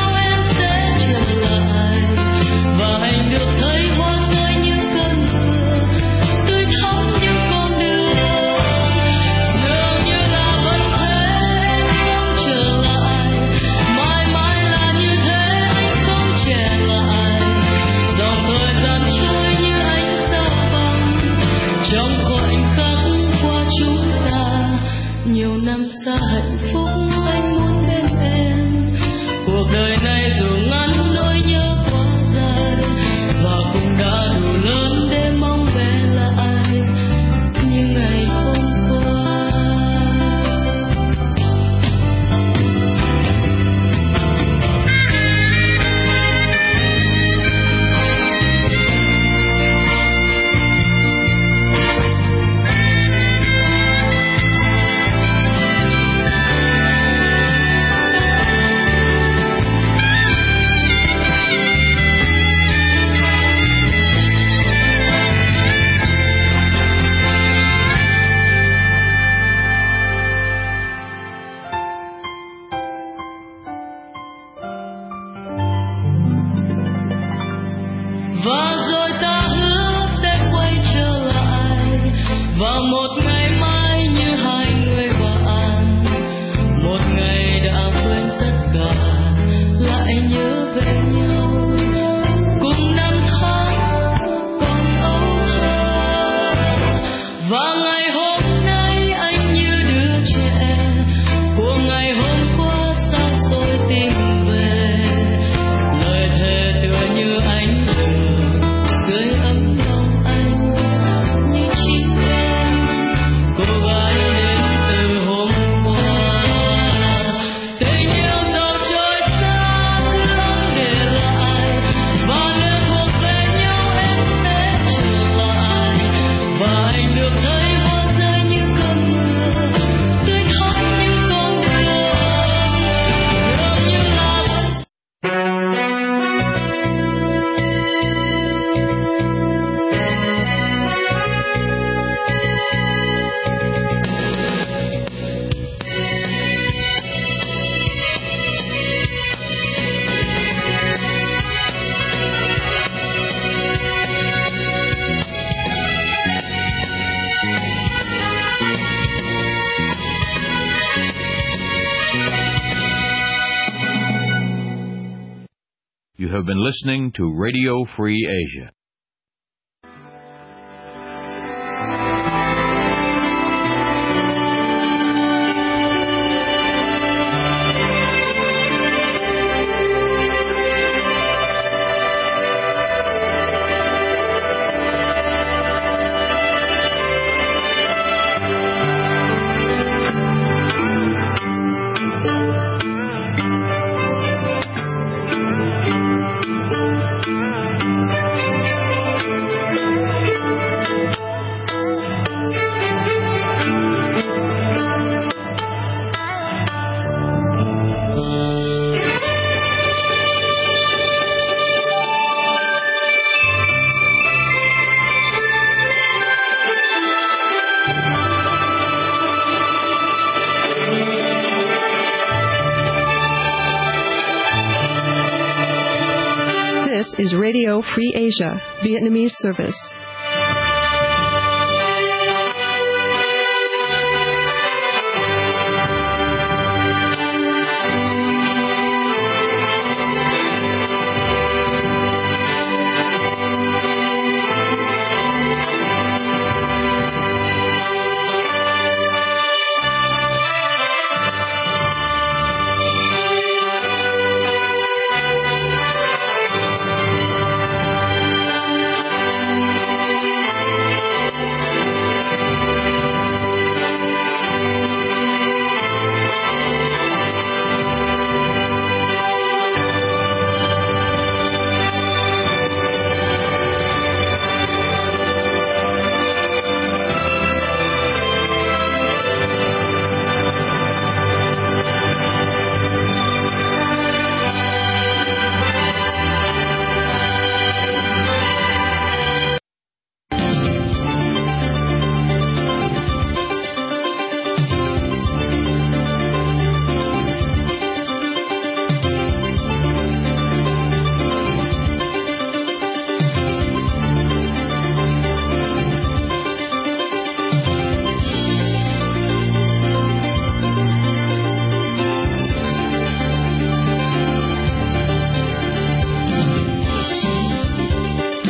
have been listening to Radio Free Asia. This is Radio Free Asia, Vietnamese service.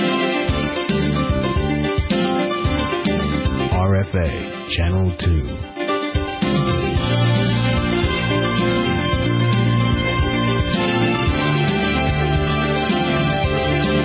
Channel 2.